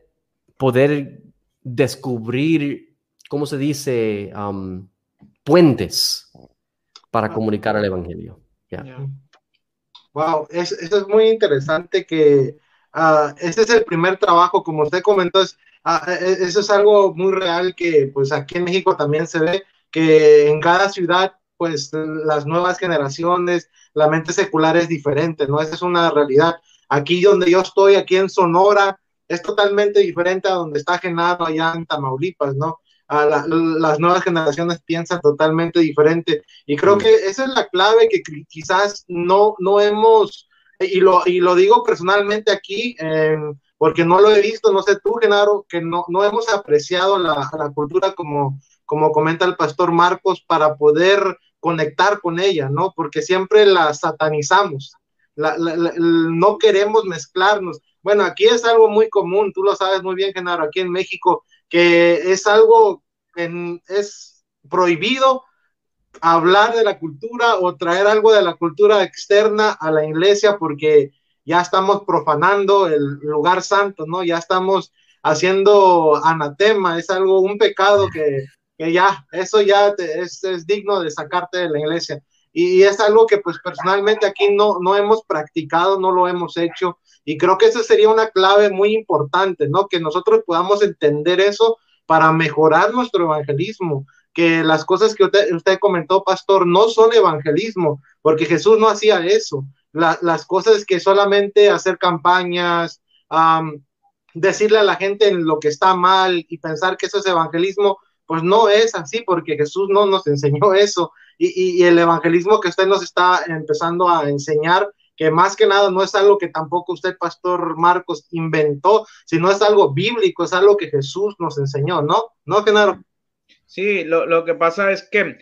descubrir, ¿cómo se dice? Puentes para comunicar el evangelio. Yeah. Wow, eso es muy interesante que ese es el primer trabajo, como usted comentó, eso es algo muy real que pues aquí en México también se ve, que en cada ciudad pues las nuevas generaciones, la mente secular es diferente, ¿no? Esa es una realidad. Aquí donde yo estoy, aquí en Sonora, es totalmente diferente a donde está Genaro allá en Tamaulipas, ¿no? Las nuevas generaciones piensan totalmente diferente y creo que esa es la clave que quizás no hemos, y lo digo personalmente aquí, porque no lo he visto, no sé tú, Genaro, que no hemos apreciado la cultura como comenta el pastor Marcos, para poder conectar con ella, ¿no? Porque siempre la satanizamos, no queremos mezclarnos. Bueno, aquí es algo muy común, tú lo sabes muy bien, Genaro, aquí en México, que es algo que es prohibido hablar de la cultura o traer algo de la cultura externa a la iglesia porque ya estamos profanando el lugar santo, ¿no? Ya estamos haciendo anatema, es algo, un pecado que ya, eso ya es digno de sacarte de la iglesia. Y es algo que pues personalmente aquí no hemos practicado, no lo hemos hecho, y creo que esa sería una clave muy importante, ¿no? Que nosotros podamos entender eso para mejorar nuestro evangelismo, que las cosas que usted comentó, pastor, no son evangelismo, porque Jesús no hacía eso. Las cosas que solamente hacer campañas, decirle a la gente lo que está mal y pensar que eso es evangelismo, pues no es así, porque Jesús no nos enseñó eso. Y el evangelismo que usted nos está empezando a enseñar, que más que nada no es algo que tampoco usted, pastor Marcos, inventó, sino es algo bíblico, es algo que Jesús nos enseñó, ¿no? ¿No, Genaro? Sí, lo que pasa es que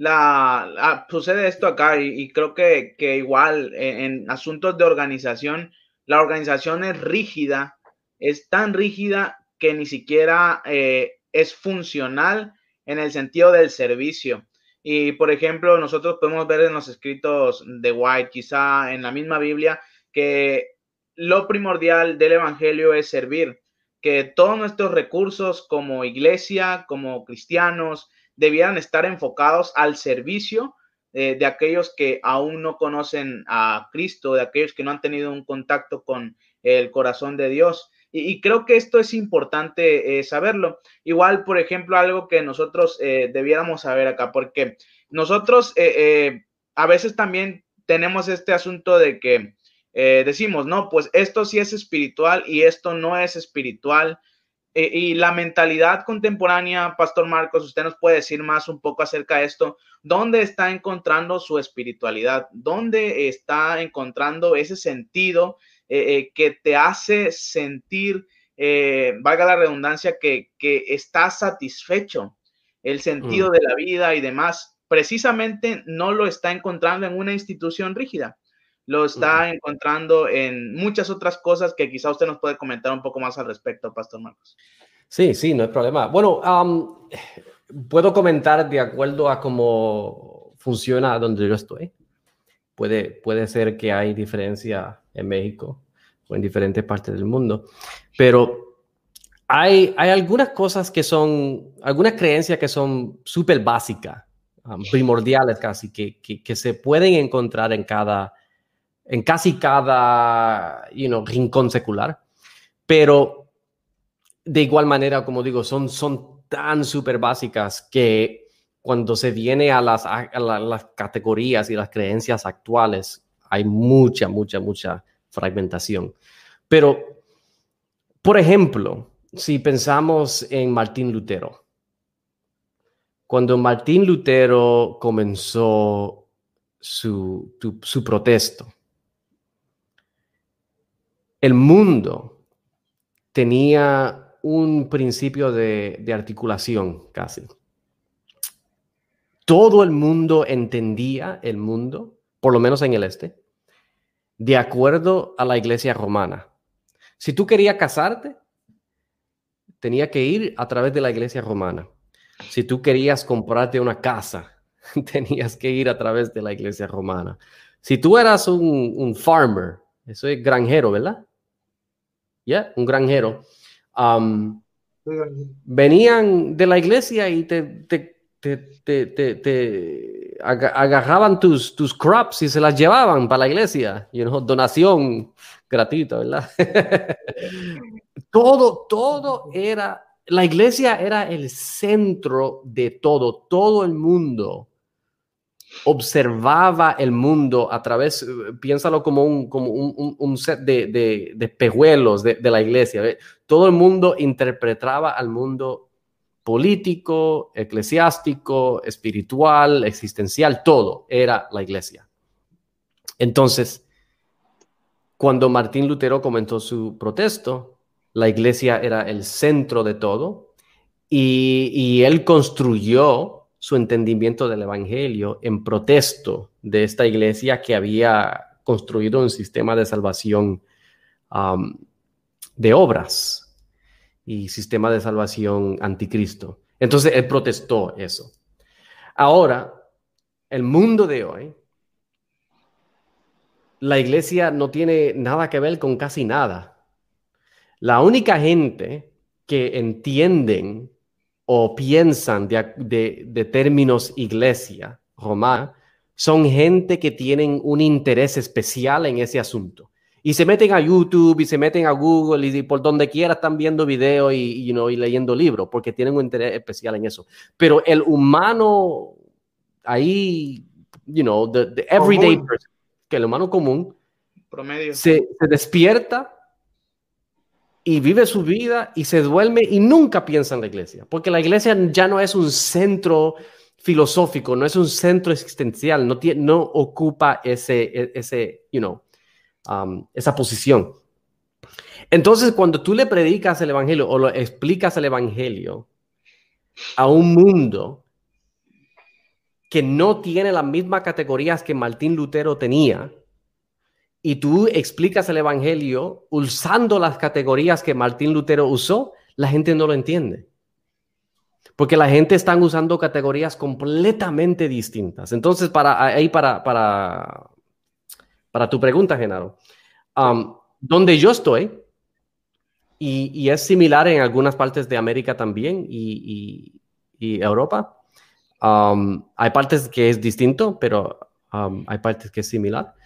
sucede esto acá y creo que igual en asuntos de organización, la organización es rígida, es tan rígida que ni siquiera es funcional en el sentido del servicio. Y por ejemplo, nosotros podemos ver en los escritos de White, quizá en la misma Biblia, que lo primordial del evangelio es servir, que todos nuestros recursos como iglesia, como cristianos, debieran estar enfocados al servicio de aquellos que aún no conocen a Cristo, de aquellos que no han tenido un contacto con el corazón de Dios. Y creo que esto es importante saberlo. Igual, por ejemplo, algo que nosotros debiéramos saber acá, porque nosotros a veces también tenemos este asunto de que decimos, no, pues esto sí es espiritual y esto no es espiritual. Y la mentalidad contemporánea, Pastor Marcos, usted nos puede decir más un poco acerca de esto. ¿Dónde está encontrando su espiritualidad? ¿Dónde está encontrando ese sentido que te hace sentir, valga la redundancia, que estás satisfecho? El sentido de la vida y demás, precisamente no lo está encontrando en una institución rígida. Lo está encontrando en muchas otras cosas que quizá usted nos puede comentar un poco más al respecto, Pastor Marcos. Sí, no hay problema. Bueno, puedo comentar de acuerdo a cómo funciona donde yo estoy. Puede ser que hay diferencia en México o en diferentes partes del mundo, pero hay algunas cosas que son, algunas creencias que son súper básicas, primordiales casi, que se pueden encontrar en casi cada rincón secular, pero de igual manera, como digo, son tan súper básicas que cuando se viene a las categorías y las creencias actuales, hay mucha fragmentación. Pero, por ejemplo, si pensamos en Martín Lutero, cuando Martín Lutero comenzó su protesto, el mundo tenía un principio de articulación casi. Todo el mundo entendía el mundo, por lo menos en el este, de acuerdo a la iglesia romana. Si tú querías casarte, tenía que ir a través de la iglesia romana. Si tú querías comprarte una casa, tenías que ir a través de la iglesia romana. Si tú eras un farmer, eso es granjero, ¿verdad? Un granjero. Venían de la iglesia y te agarraban tus crops y se las llevaban para la iglesia. Donación gratuita, ¿verdad? Todo era... La iglesia era el centro de todo. Todo el mundo observaba el mundo a través, piénsalo como un set de espejuelos de la iglesia. ¿Ve? Todo el mundo interpretaba al mundo político, eclesiástico, espiritual, existencial, todo era la iglesia. Entonces, cuando Martín Lutero comenzó su protesto, la iglesia era el centro de todo y él construyó su entendimiento del evangelio en protesto de esta iglesia que había construido un sistema de salvación de obras y sistema de salvación anticristo. Entonces él protestó eso. Ahora, el mundo de hoy, la iglesia no tiene nada que ver con casi nada. La única gente que entienden o piensan de términos iglesia romana son gente que tienen un interés especial en ese asunto. Y se meten a YouTube y se meten a Google y por donde quiera están viendo videos y leyendo libros porque tienen un interés especial en eso. Pero el humano ahí, the everyday person, que el humano común promedio se despierta y vive su vida y se duerme y nunca piensa en la iglesia, porque la iglesia ya no es un centro filosófico, no es un centro existencial, no ocupa esa posición. Entonces, cuando tú le predicas el evangelio o lo explicas el evangelio a un mundo que no tiene las mismas categorías que Martín Lutero tenía, y tú explicas el evangelio usando las categorías que Martín Lutero usó, la gente no lo entiende. Porque la gente está usando categorías completamente distintas. Entonces, para tu pregunta, Genaro, donde yo estoy, y es similar en algunas partes de América también y Europa, hay partes que es distinto, pero hay partes que es similar.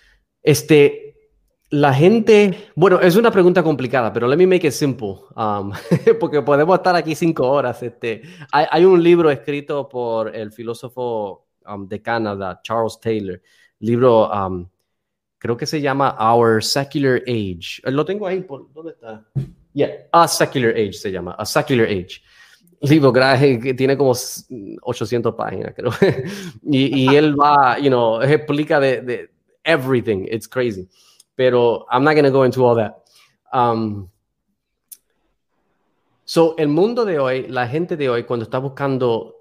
La gente, bueno, es una pregunta complicada, pero let me make it simple, porque podemos estar aquí 5 horas. Hay un libro escrito por el filósofo de Canadá, Charles Taylor, libro, creo que se llama Our Secular Age. Lo tengo ahí, ¿dónde está? A Secular Age se llama, A Secular Age. Libro que tiene como 800 páginas, creo. y él va, explica de everything. It's crazy. Pero I'm not going to go into all that. So, el mundo de hoy, la gente de hoy, cuando está buscando,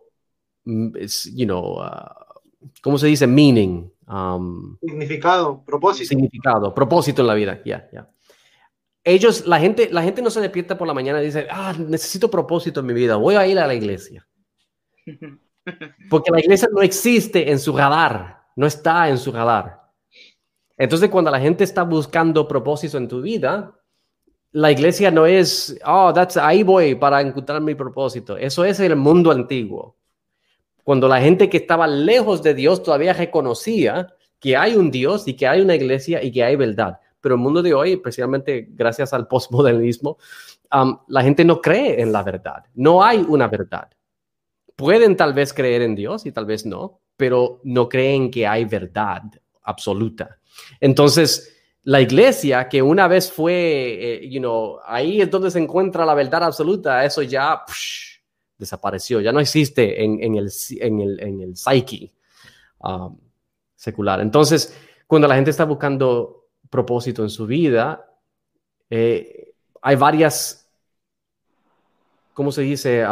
¿cómo se dice? Meaning. Significado, propósito. Significado, propósito en la vida. La gente no se despierta por la mañana y dice, necesito propósito en mi vida, voy a ir a la iglesia. Porque la iglesia no existe en su radar, no está en su radar. Entonces, cuando la gente está buscando propósito en tu vida, la iglesia no es, ahí voy para encontrar mi propósito. Eso es el mundo antiguo. Cuando la gente que estaba lejos de Dios todavía reconocía que hay un Dios y que hay una iglesia y que hay verdad. Pero el mundo de hoy, especialmente gracias al postmodernismo, la gente no cree en la verdad. No hay una verdad. Pueden tal vez creer en Dios y tal vez no, pero no creen que hay verdad absoluta. Entonces, la iglesia, que una vez fue, ahí es donde se encuentra la verdad absoluta, eso ya desapareció, ya no existe en el psyche secular. Entonces, cuando la gente está buscando propósito en su vida, hay varias, ¿cómo se dice?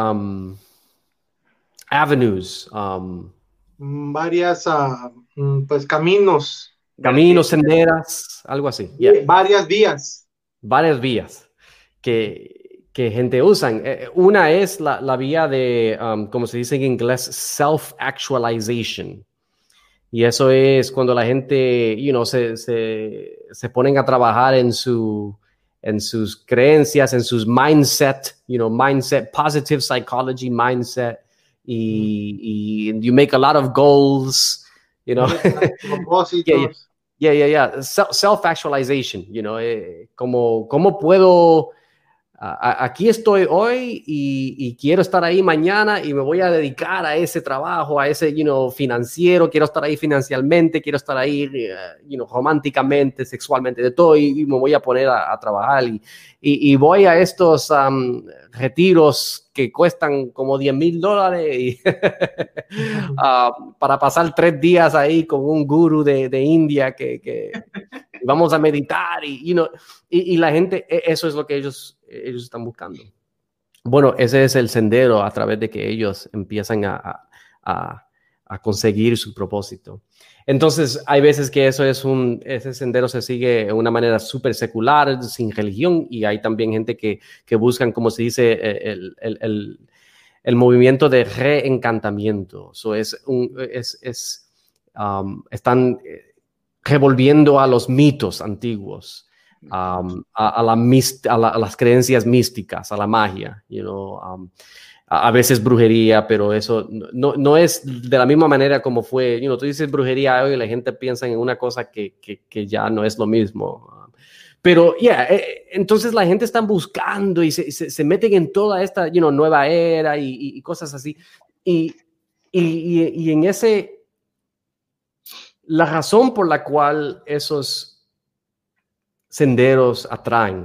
Avenues. Varias, pues, caminos. Caminos, senderas, algo así. Varias vías. Varias vías que que gente usan. Una es la vía de, como se dice en inglés, self-actualization. Y eso es cuando la gente, se ponen a trabajar en sus creencias, en sus mindset, mindset, positive psychology mindset, y you make a lot of goals, Propósitos. Yeah. Self-actualization, ¿cómo puedo... Aquí estoy hoy y quiero estar ahí mañana y me voy a dedicar a ese trabajo, a ese, financiero, quiero estar ahí financieramente, quiero estar ahí, románticamente, sexualmente, de todo, y me voy a poner a trabajar y voy a estos retiros que cuestan como $10,000 para pasar 3 días ahí con un gurú de India que vamos a meditar y la gente, eso es lo que ellos están buscando. Bueno, ese es el sendero a través de que ellos empiezan a conseguir su propósito. Entonces, hay veces que ese sendero se sigue de una manera súper secular, sin religión, y hay también gente que buscan, como se dice, el movimiento de reencantamiento. Están revolviendo a los mitos antiguos, a las creencias místicas, a la magia, a veces brujería, pero eso no es de la misma manera como fue. Tú dices brujería hoy y la gente piensa en una cosa que ya no es lo mismo. Pero, entonces la gente está buscando y se meten en toda esta, nueva era y cosas así. Y en ese... La razón por la cual esos senderos atraen,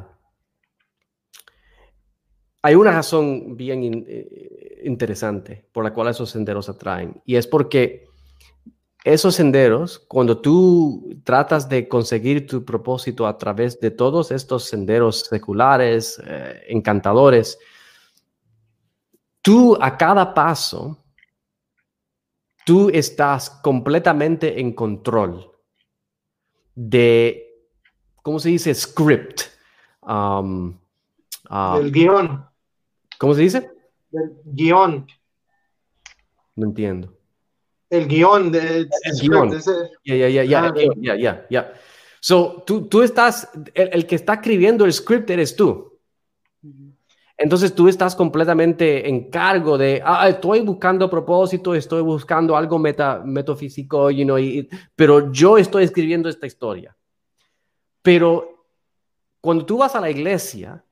hay una razón bien interesante por la cual esos senderos atraen, y es porque esos senderos, cuando tú tratas de conseguir tu propósito a través de todos estos senderos seculares, encantadores, tú a cada paso, tú estás completamente en control de, ¿cómo se dice? Script. Del guión. ¿Cómo se dice? Del guión. No entiendo. El guión. El guión. Ya. So, tú estás, el que está escribiendo el script eres tú. Entonces tú estás completamente en cargo de, estoy buscando propósito, estoy buscando algo metafísico, pero yo estoy escribiendo esta historia. Pero cuando tú vas a la iglesia,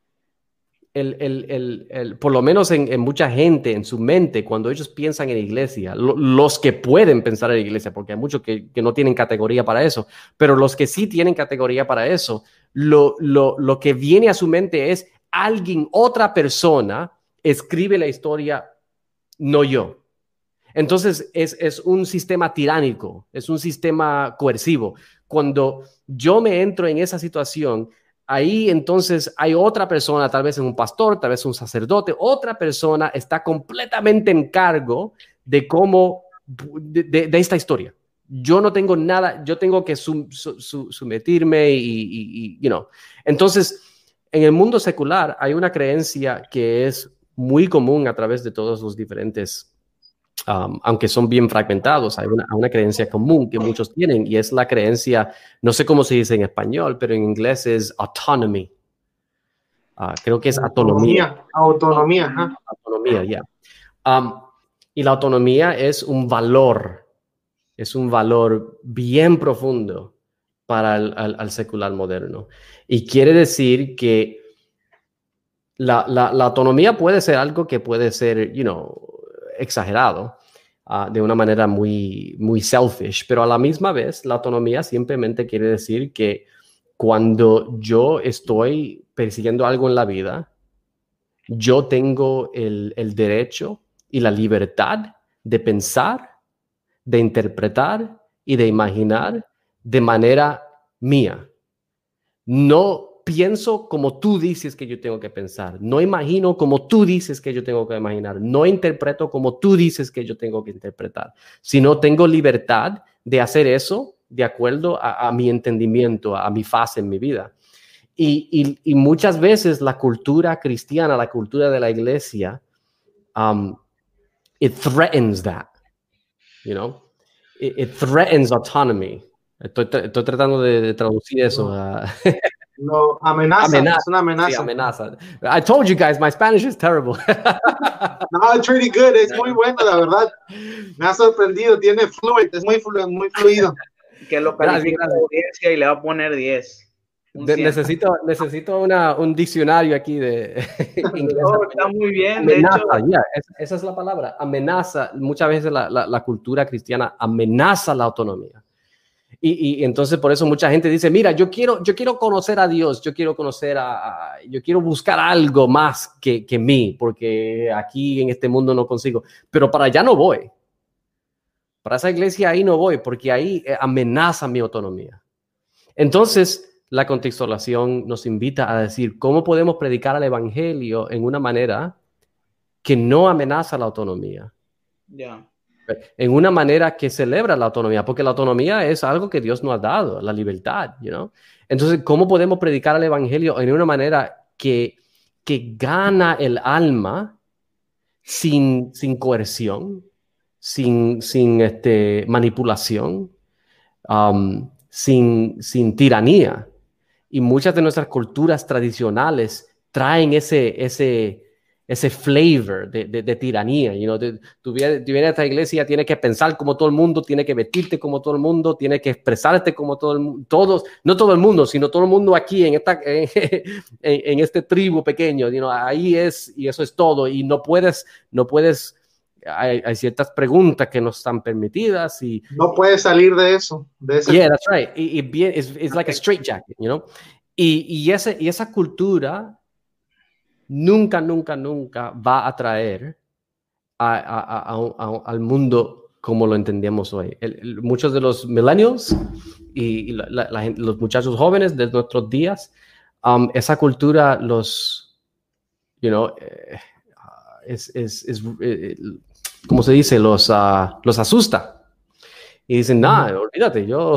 por lo menos en mucha gente, en su mente, cuando ellos piensan en iglesia, los que pueden pensar en iglesia, porque hay muchos que no tienen categoría para eso, pero los que sí tienen categoría para eso, lo que viene a su mente es alguien, otra persona, escribe la historia, no yo. Entonces es un sistema tiránico, es un sistema coercivo. Cuando yo me entro en esa situación, ahí entonces hay otra persona, tal vez un pastor, tal vez un sacerdote, otra persona está completamente en cargo de cómo, de esta historia. Yo no tengo nada, yo tengo que someterme y Entonces, en el mundo secular hay una creencia que es muy común a través de todos los diferentes, aunque son bien fragmentados, hay una creencia común que muchos tienen, y es la creencia, no sé cómo se dice en español, pero en inglés es autonomy. Creo que es autonomía. Autonomía, ya. Y la autonomía es un valor bien profundo para el secular moderno. Y quiere decir que la autonomía puede ser algo que puede ser, exagerado, de una manera muy, muy selfish, pero a la misma vez la autonomía simplemente quiere decir que cuando yo estoy persiguiendo algo en la vida, yo tengo el derecho y la libertad de pensar, de interpretar y de imaginar de manera mía. No pienso como tú dices que yo tengo que pensar. No imagino como tú dices que yo tengo que imaginar. No interpreto como tú dices que yo tengo que interpretar. Sino tengo libertad de hacer eso de acuerdo a mi entendimiento, a mi fase en mi vida. Y muchas veces la cultura cristiana, la cultura de la iglesia, it threatens that, you know? It threatens autonomy. Estoy tratando de traducir eso. No, amenaza, es una amenaza. Sí, amenaza. I told you guys, my Spanish is terrible. No, it's really good, es muy bueno, la verdad. Me ha sorprendido, tiene fluid, es muy fluido. Que lo califica la audiencia y le va a poner 10. Necesito un diccionario aquí de inglés. No, está muy bien. Amenaza, de hecho, yeah, esa es la palabra. Amenaza. Muchas veces la cultura cristiana amenaza la autonomía. Y entonces por eso mucha gente dice, mira, yo quiero conocer a Dios, yo quiero buscar algo más que mí, porque aquí en este mundo no consigo, pero para allá no voy. Para esa iglesia ahí no voy, porque ahí amenaza mi autonomía. Entonces, la contextualización nos invita a decir, ¿cómo podemos predicar el evangelio en una manera que no amenaza la autonomía? Yeah. En una manera que celebra la autonomía, porque la autonomía es algo que Dios nos ha dado, la libertad, you know? Entonces, ¿cómo podemos predicar el evangelio en una manera que gana el alma sin coerción, sin manipulación, sin tiranía? Y muchas de nuestras culturas tradicionales traen ese flavor de tiranía. You know, tú vienes a esta iglesia, tienes que pensar como todo el mundo, tienes que vestirte como todo el mundo, tienes que expresarte como todo el mundo, no todo el mundo, sino todo el mundo aquí en este tribu pequeño. You know, ahí es, y eso es todo. Y no puedes hay ciertas preguntas que no están permitidas y no puedes salir de eso. Yeah, that's right. It's like a straitjacket, you know. Y esa cultura nunca va a traer al mundo como lo entendemos hoy. Muchos de los millennials y los muchachos jóvenes de nuestros días, esa cultura ¿cómo se dice? Los asusta. Y dicen, olvídate, yo,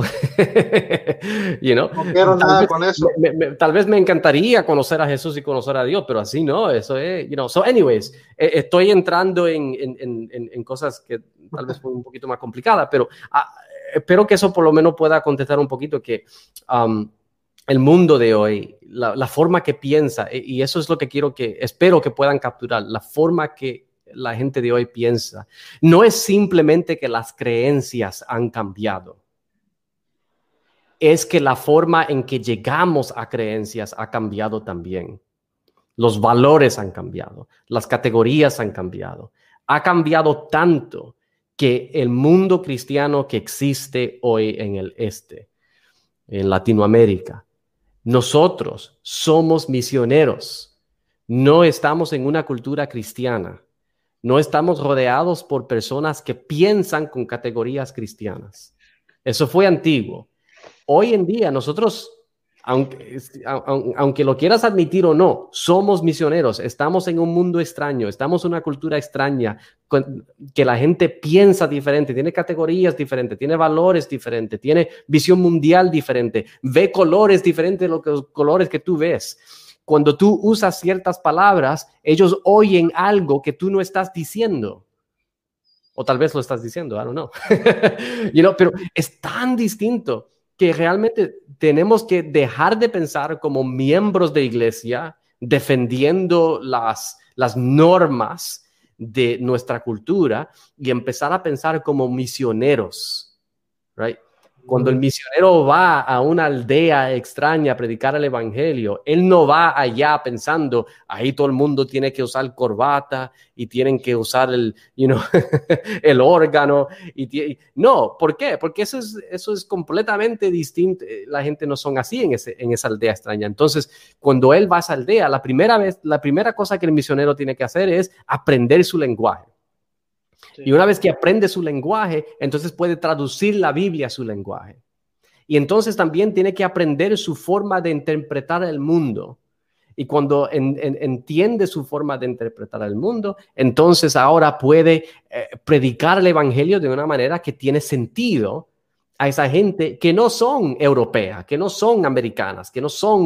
no quiero nada con eso. Tal vez me encantaría conocer a Jesús y conocer a Dios, pero así no, eso es, So anyways, estoy entrando en cosas que tal vez fue un poquito más complicadas, pero espero que eso por lo menos pueda contestar un poquito que el mundo de hoy, la forma que piensa, y eso es lo que espero que puedan capturar, la forma que la gente de hoy piensa. No es simplemente que las creencias han cambiado. Es que la forma en que llegamos a creencias ha cambiado también. Los valores han cambiado. Las categorías han cambiado. Ha cambiado tanto que el mundo cristiano que existe hoy en el este, en Latinoamérica, nosotros somos misioneros. No estamos en una cultura cristiana. No estamos rodeados por personas que piensan con categorías cristianas. Eso fue antiguo. Hoy en día nosotros, aunque lo quieras admitir o no, somos misioneros. Estamos en un mundo extraño, estamos en una cultura extraña, que la gente piensa diferente, tiene categorías diferentes, tiene valores diferentes, tiene visión mundial diferente, ve colores diferentes de los colores que tú ves. Cuando tú usas ciertas palabras, ellos oyen algo que tú no estás diciendo. O tal vez lo estás diciendo, I don't know. Pero es tan distinto que realmente tenemos que dejar de pensar como miembros de iglesia, defendiendo las normas de nuestra cultura y empezar a pensar como misioneros, right? Cuando el misionero va a una aldea extraña a predicar el evangelio, él no va allá pensando, ahí todo el mundo tiene que usar corbata y tienen que usar el órgano. No, ¿por qué? Porque eso es completamente distinto. La gente no son así en esa aldea extraña. Entonces, cuando él va a esa aldea, la primera cosa que el misionero tiene que hacer es aprender su lenguaje. Y una vez que aprende su lenguaje, entonces puede traducir la Biblia a su lenguaje. Y entonces también tiene que aprender su forma de interpretar el mundo. Y cuando entiende su forma de interpretar el mundo, entonces ahora puede predicar el evangelio de una manera que tiene sentido a esa gente que no son europeas, que no son americanas, que no son,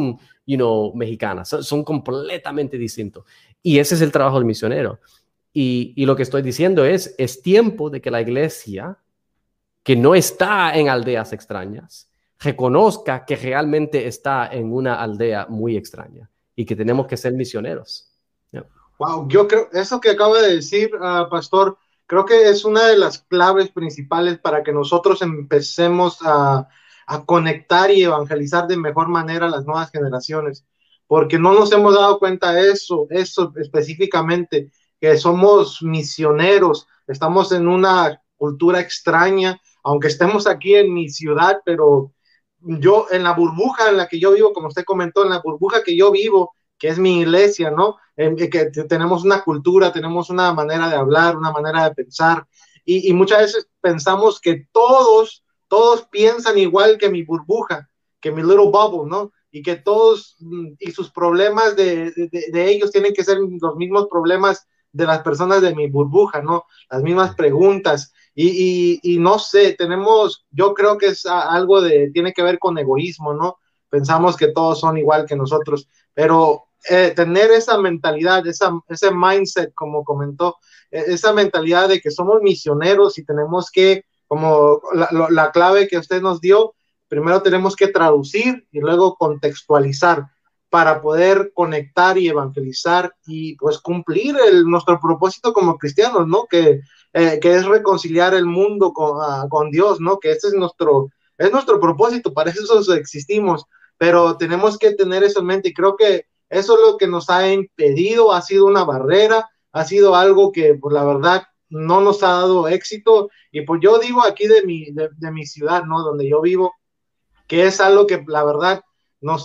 mexicanas. Son completamente distintos. Y ese es el trabajo del misionero. Y lo que estoy diciendo es tiempo de que la iglesia, que no está en aldeas extrañas, reconozca que realmente está en una aldea muy extraña y que tenemos que ser misioneros. Yeah. Wow, yo creo, eso que acaba de decir, Pastor, creo que es una de las claves principales para que nosotros empecemos a conectar y evangelizar de mejor manera a las nuevas generaciones, porque no nos hemos dado cuenta de eso específicamente, que somos misioneros, estamos en una cultura extraña, aunque estemos aquí en mi ciudad, pero yo en la burbuja en la que yo vivo, como usted comentó, en la burbuja que yo vivo, que es mi iglesia, ¿no? Que tenemos una cultura, tenemos una manera de hablar, una manera de pensar, y muchas veces pensamos que todos piensan igual que mi burbuja, que mi little bubble, ¿no? Y que todos y sus problemas de ellos tienen que ser los mismos problemas de las personas de mi burbuja, ¿no? Las mismas preguntas. Y no sé, yo creo que es algo tiene que ver con egoísmo, ¿no? Pensamos que todos son igual que nosotros, pero tener esa mentalidad, ese mindset, como comentó, esa mentalidad de que somos misioneros y tenemos que, como la clave que usted nos dio, primero tenemos que traducir y luego contextualizar para poder conectar y evangelizar y pues cumplir nuestro propósito como cristianos, ¿no? Que es reconciliar el mundo con Dios, ¿no? Que ese es nuestro propósito, para eso existimos, pero tenemos que tener eso en mente y creo que eso es lo que nos ha impedido, ha sido una barrera, ha sido algo que, pues la verdad, no nos ha dado éxito. Y pues yo digo aquí de mi ciudad, ¿no? Donde yo vivo, que es algo que la verdad nos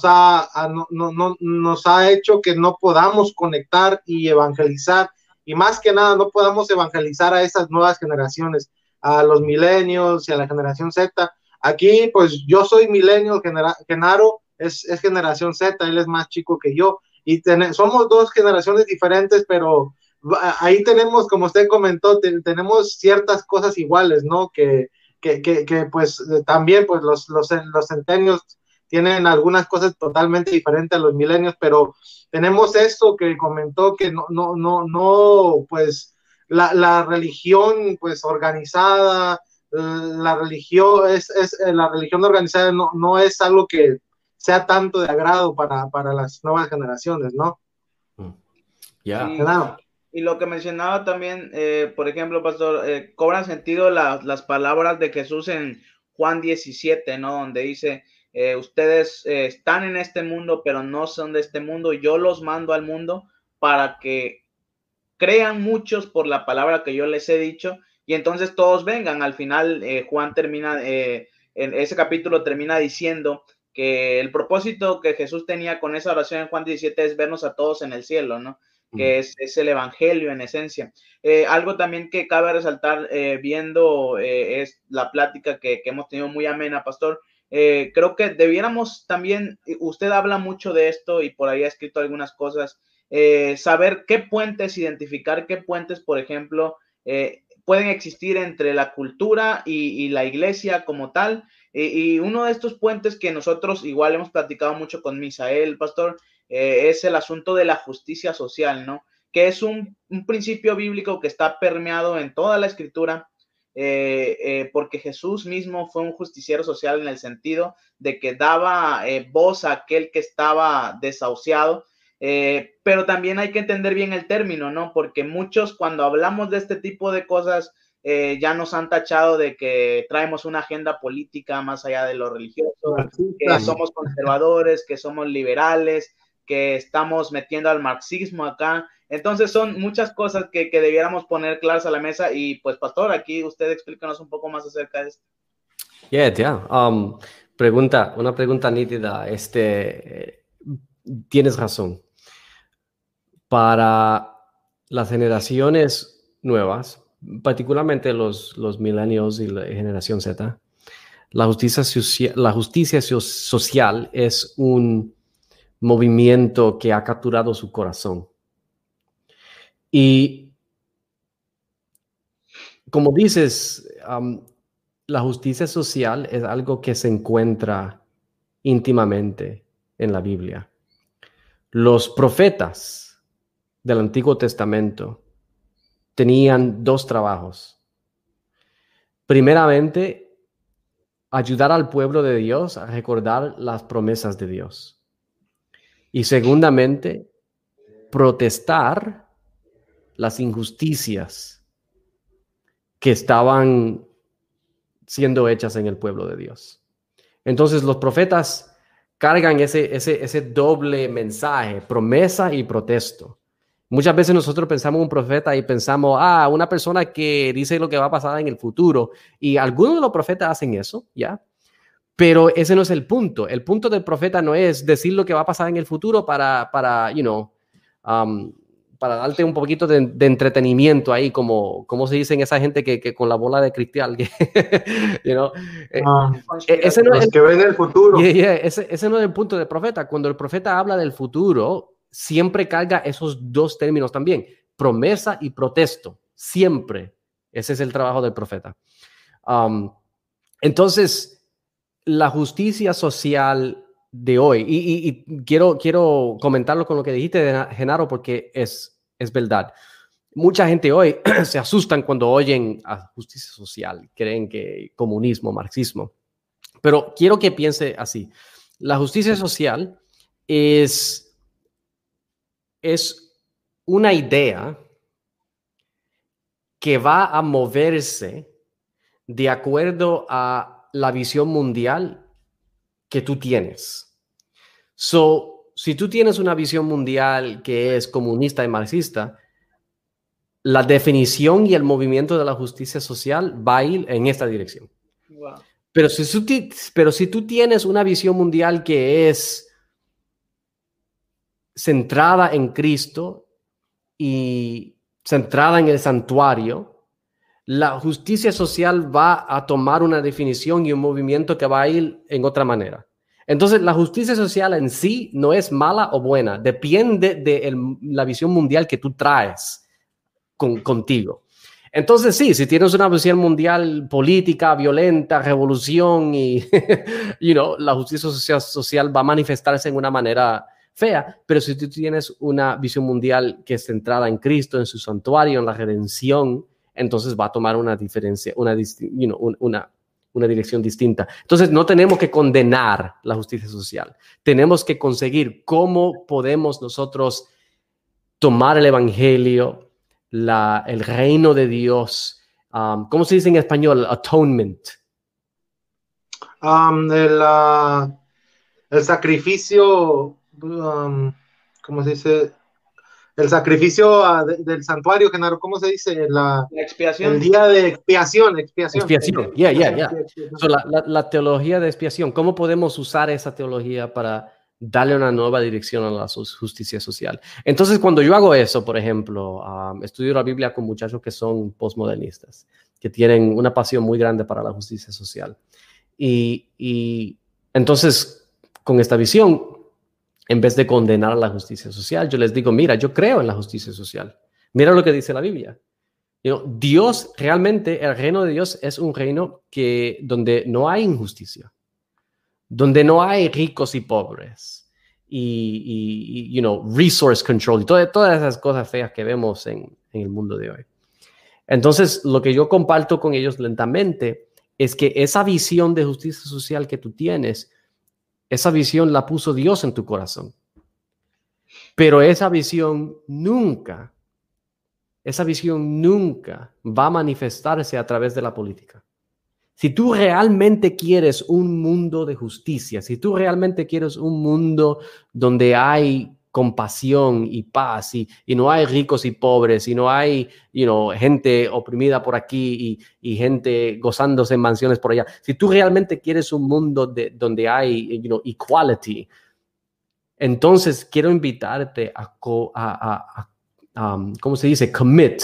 ha hecho que no podamos conectar y evangelizar. Y más que nada, no podamos evangelizar a esas nuevas generaciones, a los millennials y a la generación Z. Aquí, pues yo soy millennial, Genaro es generación Z, él es más chico que yo, y somos dos generaciones diferentes, pero ahí tenemos, como usted comentó, tenemos ciertas cosas iguales, ¿no? Que pues también pues los centenios tienen algunas cosas totalmente diferentes a los milenios, pero tenemos esto que comentó que no, pues la religión pues organizada, la religión la religión organizada no es algo que sea tanto de agrado para las nuevas generaciones, ¿no? Yeah. Sí, Claro. y lo que mencionaba también, por ejemplo, Pastor, cobran sentido las palabras de Jesús en Juan 17, ¿no? Donde dice, ustedes están en este mundo, pero no son de este mundo. Yo los mando al mundo para que crean muchos por la palabra que yo les he dicho y entonces todos vengan. Al final, Juan termina, en ese capítulo termina diciendo que el propósito que Jesús tenía con esa oración en Juan 17 es vernos a todos en el cielo, ¿no? Que es el evangelio en esencia. Algo también que cabe resaltar viendo es la plática que hemos tenido muy amena, Pastor. Creo que debiéramos también, usted habla mucho de esto y por ahí ha escrito algunas cosas, saber qué puentes, identificar qué puentes, por ejemplo, pueden existir entre la cultura y la iglesia como tal. Y uno de estos puentes que nosotros igual hemos platicado mucho con Misael, Pastor, es el asunto de la justicia social, ¿no? Que es un principio bíblico que está permeado en toda la escritura, porque Jesús mismo fue un justiciero social en el sentido de que daba voz a aquel que estaba desahuciado, pero también hay que entender bien el término, ¿no? Porque muchos cuando hablamos de este tipo de cosas ya nos han tachado de que traemos una agenda política más allá de lo religioso, que somos conservadores, que somos liberales, que estamos metiendo al marxismo acá. Entonces son muchas cosas que debiéramos poner claras a la mesa y pues Pastor, aquí usted explícanos un poco más acerca de esto. Una pregunta nítida. Tienes razón. Para las generaciones nuevas, particularmente los millennials y la generación Z, la justicia social es un movimiento que ha capturado su corazón. Y como dices, la justicia social es algo que se encuentra íntimamente en la Biblia. Los profetas del Antiguo Testamento tenían dos trabajos. Primeramente, ayudar al pueblo de Dios a recordar las promesas de Dios. Y segundamente, protestar las injusticias que estaban siendo hechas en el pueblo de Dios. Entonces, los profetas cargan ese doble mensaje, promesa y protesto. Muchas veces nosotros pensamos en un profeta y pensamos, una persona que dice lo que va a pasar en el futuro. Y algunos de los profetas hacen eso, ¿ya? Pero ese no es el punto. El punto del profeta no es decir lo que va a pasar en el futuro para darte un poquito de entretenimiento ahí, como se dice en esa gente que con la bola de cristal, ese no los que ven el futuro. Ese no es el punto del profeta. Cuando el profeta habla del futuro, siempre carga esos dos términos también, promesa y protesto, siempre. Ese es el trabajo del profeta. Entonces, la justicia social de hoy, y quiero comentarlo con lo que dijiste, Genaro, porque es verdad. Mucha gente hoy se asustan cuando oyen a justicia social, creen que comunismo, marxismo. Pero quiero que piense así. La justicia social es una idea que va a moverse de acuerdo a la visión mundial que tú tienes. Si tú tienes una visión mundial que es comunista y marxista, la definición y el movimiento de la justicia social va a ir en esta dirección. Wow. Pero si tú tienes una visión mundial que es centrada en Cristo y centrada en el santuario, la justicia social va a tomar una definición y un movimiento que va a ir en otra manera. Entonces, la justicia social en sí no es mala o buena, depende de la visión mundial que tú traes contigo. Entonces, sí, si tienes una visión mundial política, violenta, revolución y la justicia social va a manifestarse en una manera fea, pero si tú tienes una visión mundial que es centrada en Cristo, en su santuario, en la redención, entonces va a tomar una diferencia, una dirección distinta. Entonces, no tenemos que condenar la justicia social. Tenemos que conseguir cómo podemos nosotros tomar el evangelio, el reino de Dios. ¿Cómo se dice en español? Atonement. El sacrificio, ¿cómo se dice? El sacrificio del santuario, Genaro, ¿cómo se dice? La expiación. El día de expiación. Expiación, So, la teología de expiación, ¿cómo podemos usar esa teología para darle una nueva dirección a la justicia social? Entonces, cuando yo hago eso, por ejemplo, estudio la Biblia con muchachos que son postmodernistas, que tienen una pasión muy grande para la justicia social. Y entonces, con esta visión, en vez de condenar a la justicia social, yo les digo, mira, yo creo en la justicia social. Mira lo que dice la Biblia. Dios, realmente, el reino de Dios es un reino donde no hay injusticia, donde no hay ricos y pobres, y resource control, y todas esas cosas feas que vemos en el mundo de hoy. Entonces, lo que yo comparto con ellos lentamente es que esa visión de justicia social que tú tienes, esa visión la puso Dios en tu corazón. Pero esa visión nunca va a manifestarse a través de la política. Si tú realmente quieres un mundo de justicia, si tú realmente quieres un mundo donde hay compasión y paz y no hay ricos y pobres y no hay gente oprimida por aquí y gente gozándose en mansiones por allá, si tú realmente quieres un mundo donde hay equality, entonces quiero invitarte a ¿cómo se dice? Commit.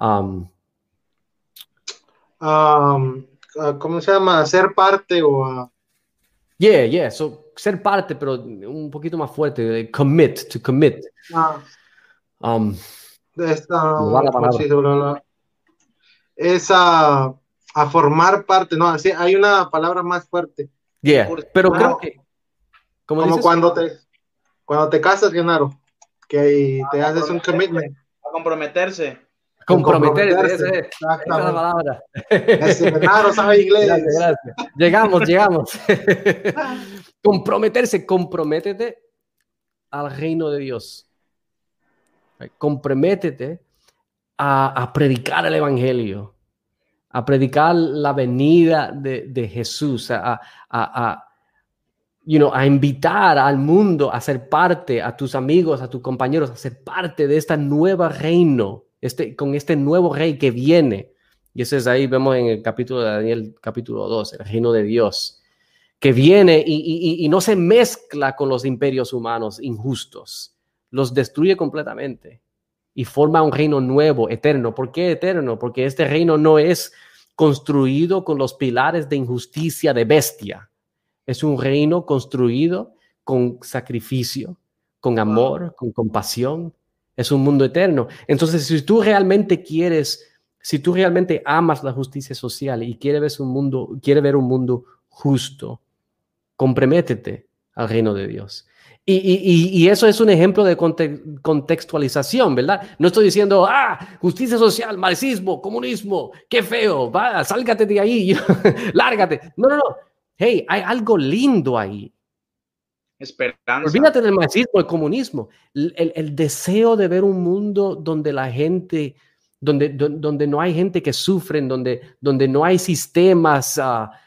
¿Cómo se llama? Ser parte o... So, ser parte, pero un poquito más fuerte. To commit. Es a formar parte, ¿no? Así, hay una palabra más fuerte. Pero creo que... Como cuando te casas, Genaro. que te haces un commitment. A comprometerse. Comprometerse, esa es la palabra. Ese Bernardo sabe inglés. Gracias. Llegamos. Comprométete al reino de Dios. Comprométete a predicar el evangelio, a predicar la venida de Jesús, a invitar al mundo a ser parte, a tus amigos, a tus compañeros, a ser parte de este nuevo reino, con este nuevo rey que viene. Y eso es ahí, vemos en el capítulo de Daniel, capítulo 2, el reino de Dios, que viene y no se mezcla con los imperios humanos injustos, los destruye completamente y forma un reino nuevo, eterno. ¿Por qué eterno? Porque este reino no es construido con los pilares de injusticia de bestia. Es un reino construido con sacrificio, con amor, con compasión. Es un mundo eterno. Entonces, si tú realmente amas la justicia social y quieres ver un mundo justo, comprométete al reino de Dios. Y eso es un ejemplo de contextualización, ¿verdad? No estoy diciendo, justicia social, marxismo, comunismo, qué feo, sálgate de ahí, lárgate. No. Hey, hay algo lindo ahí. Esperanza. Olvídate del marxismo, el comunismo. El deseo de ver un mundo donde la gente, donde no hay gente que sufren, donde no hay sistemas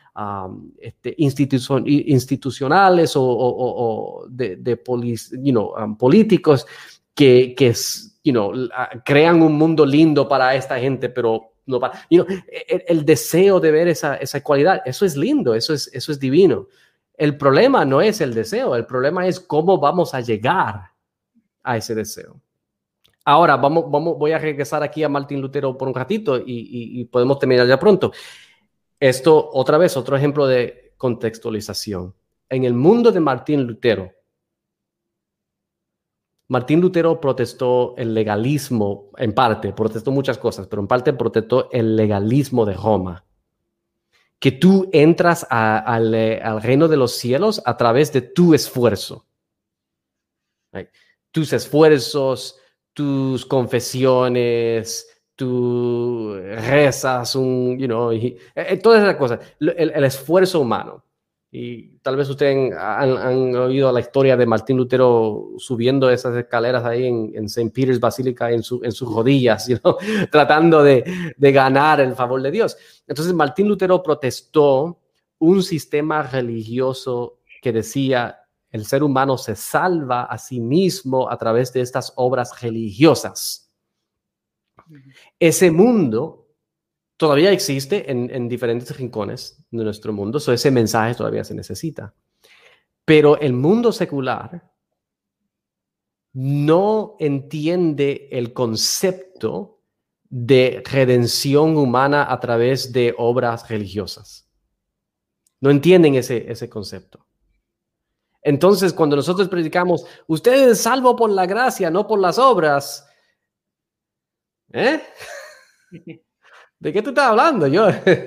institucionales o políticos que crean un mundo lindo para esta gente, pero no para, el deseo de ver esa cualidad, eso es lindo, eso es divino. El problema no es el deseo, el problema es cómo vamos a llegar a ese deseo. Ahora voy a regresar aquí a Martín Lutero por un ratito y podemos terminar ya pronto. Esto, otra vez, otro ejemplo de contextualización. En el mundo de Martín Lutero protestó el legalismo, en parte, protestó muchas cosas, pero en parte protestó el legalismo de Roma. Que tú entras al reino de los cielos a través de tu esfuerzo. Tus esfuerzos, tus confesiones, tú rezas, todas esas cosas, el esfuerzo humano. Y tal vez ustedes han oído la historia de Martín Lutero subiendo esas escaleras ahí en St. Peter's Basilica en sus rodillas, tratando de ganar el favor de Dios. Entonces Martín Lutero protestó un sistema religioso que decía el ser humano se salva a sí mismo a través de estas obras religiosas. Ese mundo todavía existe en diferentes rincones de nuestro mundo, ese mensaje todavía se necesita. Pero el mundo secular no entiende el concepto de redención humana a través de obras religiosas. No entienden ese concepto. Entonces, cuando nosotros predicamos, usted es salvo por la gracia, no por las obras, ¿de qué tú estás hablando? Yo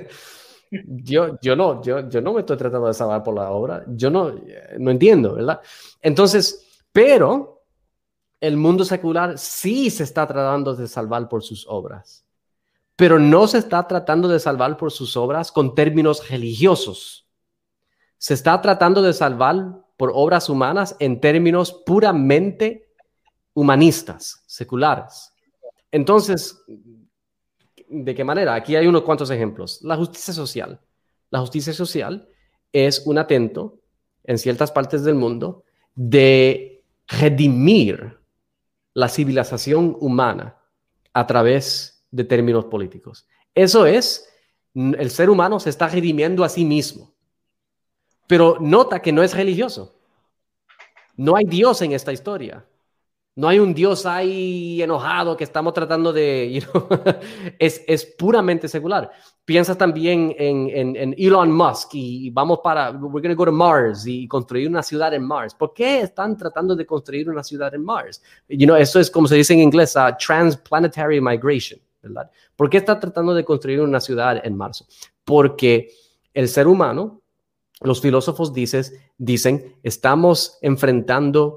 no me estoy tratando de salvar por la obra. Yo no entiendo, ¿verdad? Entonces, pero el mundo secular sí se está tratando de salvar por sus obras, pero no se está tratando de salvar por sus obras con términos religiosos. Se está tratando de salvar por obras humanas en términos puramente humanistas, seculares. Entonces, ¿de qué manera? Aquí hay unos cuantos ejemplos. La justicia social. La justicia social es un atento en ciertas partes del mundo de redimir la civilización humana a través de términos políticos. Eso es, el ser humano se está redimiendo a sí mismo. Pero nota que no es religioso. No hay Dios en esta historia. No hay un Dios ahí enojado que estamos tratando de... es puramente secular. Piensas también en Elon Musk y we're going to go to Mars y construir una ciudad en Mars. ¿Por qué están tratando de construir una ciudad en Mars? Eso es como se dice en inglés, transplanetary migration, ¿verdad? ¿Por qué están tratando de construir una ciudad en Mars? Porque el ser humano, los filósofos dicen, estamos enfrentando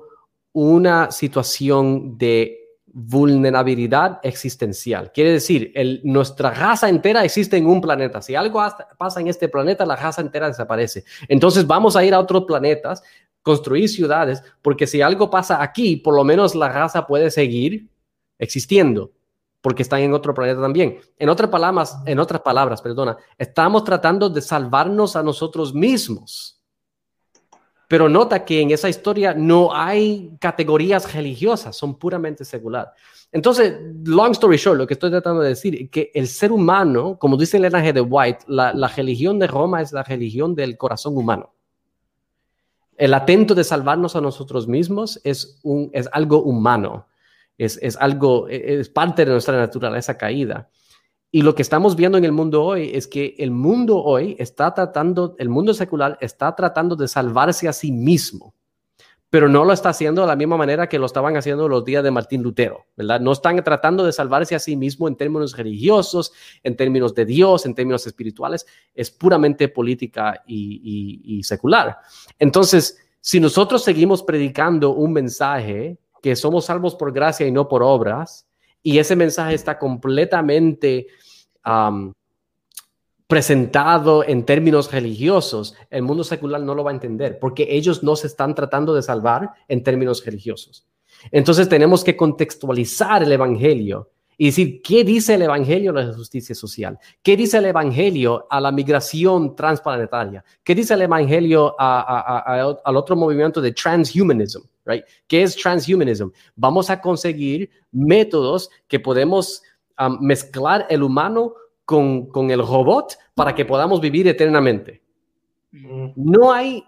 una situación de vulnerabilidad existencial. Quiere decir, nuestra raza entera existe en un planeta. Si algo pasa en este planeta, la raza entera desaparece. Entonces vamos a ir a otros planetas, construir ciudades, porque si algo pasa aquí, por lo menos la raza puede seguir existiendo, porque están en otro planeta también. En otras palabras, estamos tratando de salvarnos a nosotros mismos. Pero nota que en esa historia no hay categorías religiosas, son puramente secular. Entonces, long story short, lo que estoy tratando de decir es que el ser humano, como dice Elena G. de White, la religión de Roma es la religión del corazón humano. El atento de salvarnos a nosotros mismos es algo humano, es parte de nuestra naturaleza caída. Y lo que estamos viendo en el mundo hoy es que el mundo secular está tratando de salvarse a sí mismo, pero no lo está haciendo de la misma manera que lo estaban haciendo los días de Martín Lutero, ¿verdad? No están tratando de salvarse a sí mismo en términos religiosos, en términos de Dios, en términos espirituales. Es puramente política y secular. Entonces, si nosotros seguimos predicando un mensaje que somos salvos por gracia y no por obras, y ese mensaje está completamente presentado en términos religiosos, el mundo secular no lo va a entender, porque ellos no se están tratando de salvar en términos religiosos. Entonces tenemos que contextualizar el evangelio y decir, ¿qué dice el evangelio a la justicia social? ¿Qué dice el evangelio a la migración transplanetaria? ¿Qué dice el evangelio al otro movimiento de transhumanism? Right? ¿Qué es transhumanism? Vamos a conseguir métodos que podemos mezclar el humano con el robot para que podamos vivir eternamente. No hay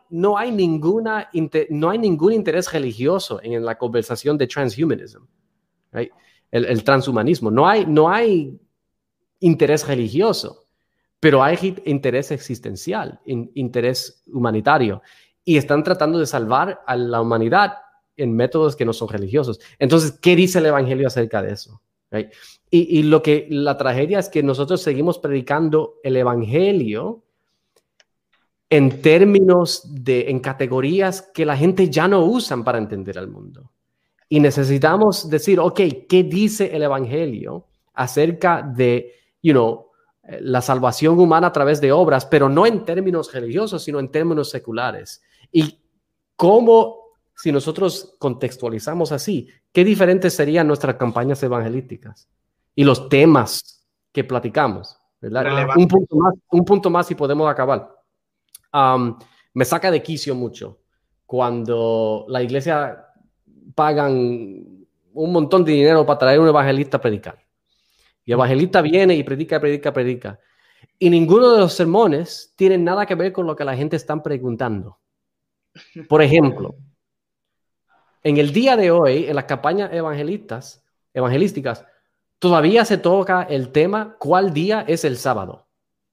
ningún interés religioso en la conversación de transhumanism, right? El transhumanismo. No hay interés religioso, pero hay interés existencial, interés humanitario. Y están tratando de salvar a la humanidad en métodos que no son religiosos. Entonces, ¿qué dice el evangelio acerca de eso? Right? Y la tragedia es que nosotros seguimos predicando el evangelio en términos en categorías que la gente ya no usan para entender al mundo. Y necesitamos decir, ok, ¿qué dice el evangelio acerca de, la salvación humana a través de obras, pero no en términos religiosos, sino en términos seculares? Y cómo, si nosotros contextualizamos así, qué diferentes serían nuestras campañas evangelísticas y los temas que platicamos, ¿verdad? Un punto más y podemos acabar. Me saca de quicio mucho cuando la iglesia pagan un montón de dinero para traer un evangelista a predicar. Y el evangelista viene y predica. Y ninguno de los sermones tiene nada que ver con lo que la gente está preguntando. Por ejemplo, en el día de hoy, en las campañas evangelísticas, todavía se toca el tema ¿cuál día es el sábado?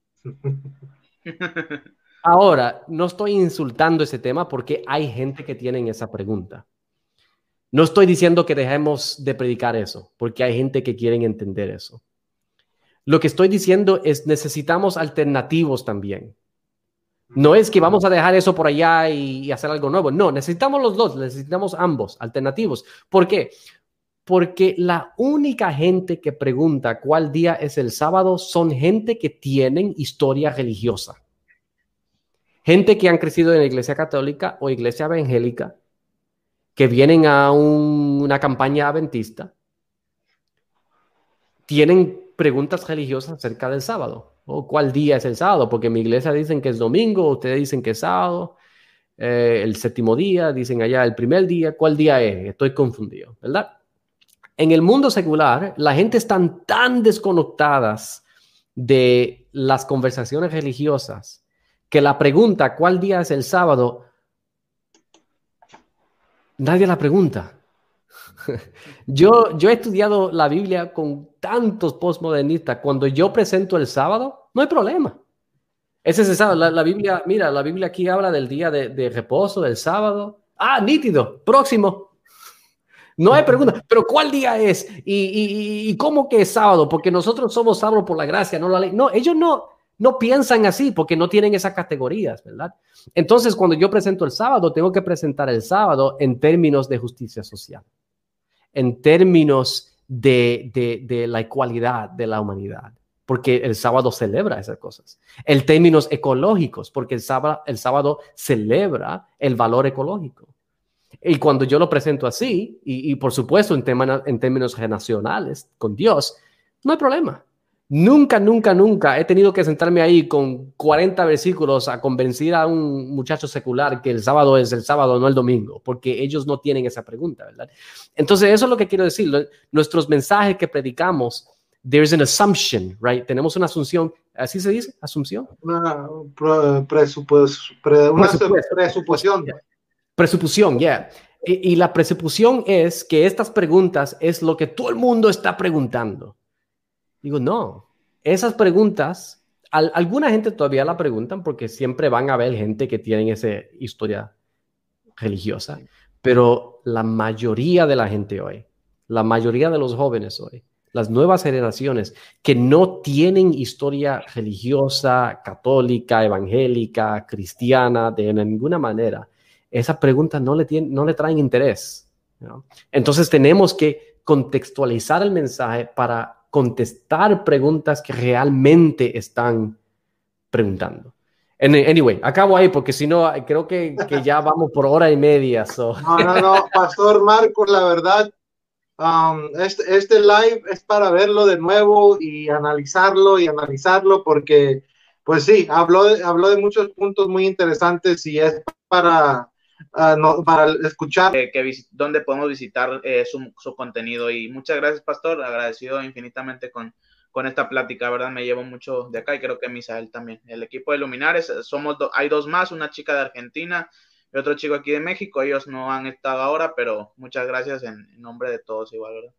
Ahora, no estoy insultando ese tema porque hay gente que tiene esa pregunta. No estoy diciendo que dejemos de predicar eso, porque hay gente que quiere entender eso. Lo que estoy diciendo es necesitamos alternativos también. No es que vamos a dejar eso por allá y hacer algo nuevo. No, necesitamos los dos, necesitamos ambos, alternativos. ¿Por qué? Porque la única gente que pregunta cuál día es el sábado son gente que tienen historia religiosa. Gente que han crecido en la iglesia católica o iglesia evangélica, que vienen a una campaña adventista, tienen preguntas religiosas acerca del sábado. ¿O cuál día es el sábado? Porque en mi iglesia dicen que es domingo, ustedes dicen que es sábado, el séptimo día, dicen allá el primer día. ¿Cuál día es? Estoy confundido, ¿verdad? En el mundo secular, la gente está tan desconectadas de las conversaciones religiosas que la pregunta ¿cuál día es el sábado? Nadie la pregunta. Yo he estudiado la Biblia con tantos postmodernistas. Cuando yo presento el sábado, no hay problema. Ese es el sábado. La Biblia, mira, la Biblia aquí habla del día de reposo, del sábado. Ah, nítido, próximo. No hay pregunta. ¿Pero cuál día es? ¿Y cómo que es sábado? Porque nosotros somos sábados por la gracia, no la ley. No, ellos no. no piensan así porque no tienen esas categorías, ¿verdad? Entonces, cuando yo presento el sábado, tengo que presentar el sábado en términos de justicia social, en términos de la igualdad de la humanidad, porque el sábado celebra esas cosas. En términos ecológicos, porque el sábado celebra el valor ecológico. Y cuando yo lo presento así, y por supuesto en términos relacionales con Dios, no hay problema. Nunca he tenido que sentarme ahí con 40 versículos a convencer a un muchacho secular que el sábado es el sábado, no el domingo, porque ellos no tienen esa pregunta, ¿verdad? Entonces, eso es lo que quiero decir. Nuestros mensajes que predicamos, there's an assumption, right? Tenemos una asunción, ¿así se dice? ¿Asunción? Una presuposición. Presuposición, yeah. Y la presuposición es que estas preguntas es lo que todo el mundo está preguntando. Digo, no, esas preguntas, alguna gente todavía la preguntan porque siempre van a haber gente que tiene esa historia religiosa, pero la mayoría de la gente hoy, la mayoría de los jóvenes hoy, las nuevas generaciones que no tienen historia religiosa, católica, evangélica, cristiana, de ninguna manera, esas preguntas no le traen interés, ¿no? Entonces tenemos que contextualizar el mensaje para contestar preguntas que realmente están preguntando. Anyway, acabo ahí porque si no, creo que ya vamos por hora y media. So. No, Pastor Marcos, la verdad, este live es para verlo de nuevo y analizarlo porque, pues sí, habló de muchos puntos muy interesantes y es para escuchar. Donde podemos visitar su contenido. Y muchas gracias, Pastor, agradecido infinitamente con esta plática, ¿verdad? Me llevo mucho de acá y creo que Misael también. El equipo de Luminares, hay dos más, una chica de Argentina y otro chico aquí de México. Ellos no han estado ahora, pero muchas gracias en nombre de todos igual, ¿verdad?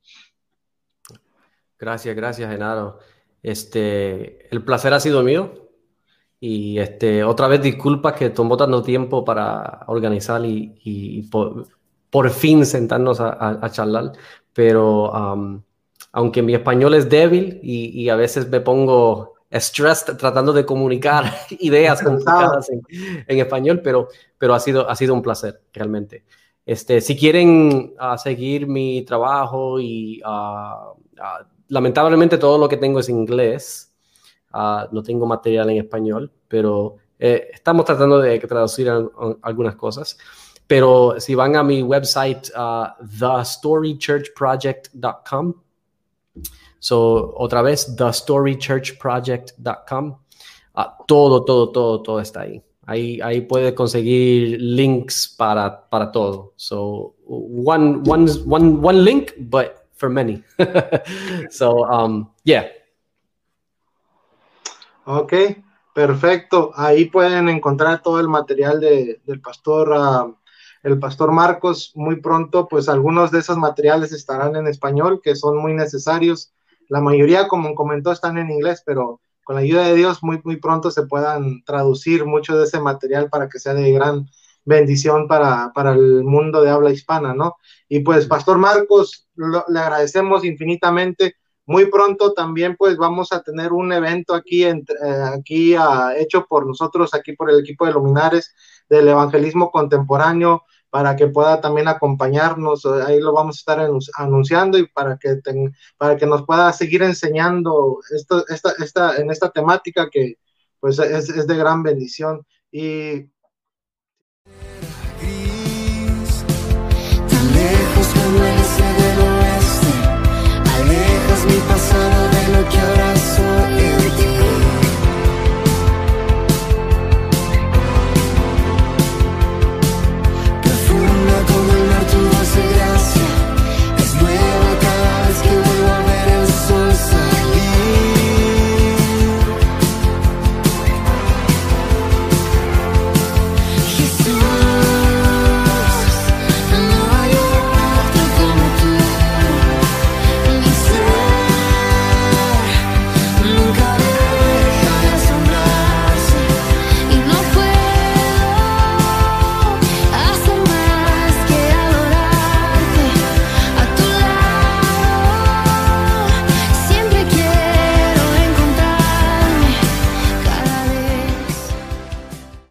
Gracias, Genaro. El placer ha sido mío. Y otra vez disculpas que tomó tanto tiempo para organizar y por fin sentarnos a charlar, pero aunque mi español es débil y a veces me pongo stressed tratando de comunicar ideas complicadas en español, pero ha sido un placer realmente. Si quieren seguir mi trabajo y lamentablemente todo lo que tengo es inglés. No tengo material en español, pero estamos tratando de traducir algunas cosas. Pero si van a mi website, thestorychurchproject.com, otra vez, thestorychurchproject.com, todo está ahí. Ahí puede conseguir links para todo. So, one link, but for many. Yeah. Ok, perfecto. Ahí pueden encontrar todo el material del pastor, el pastor Marcos. Muy pronto, pues algunos de esos materiales estarán en español, que son muy necesarios. La mayoría, como comentó, están en inglés, pero con la ayuda de Dios, muy pronto se puedan traducir mucho de ese material para que sea de gran bendición para el mundo de habla hispana, ¿no? Y pues, Pastor Marcos, le agradecemos infinitamente. Muy pronto también pues vamos a tener un evento aquí hecho por nosotros, aquí por el equipo de Luminares del Evangelismo Contemporáneo, para que pueda también acompañarnos. Ahí lo vamos a estar anunciando y para que nos pueda seguir enseñando en esta temática que pues es de gran bendición. Y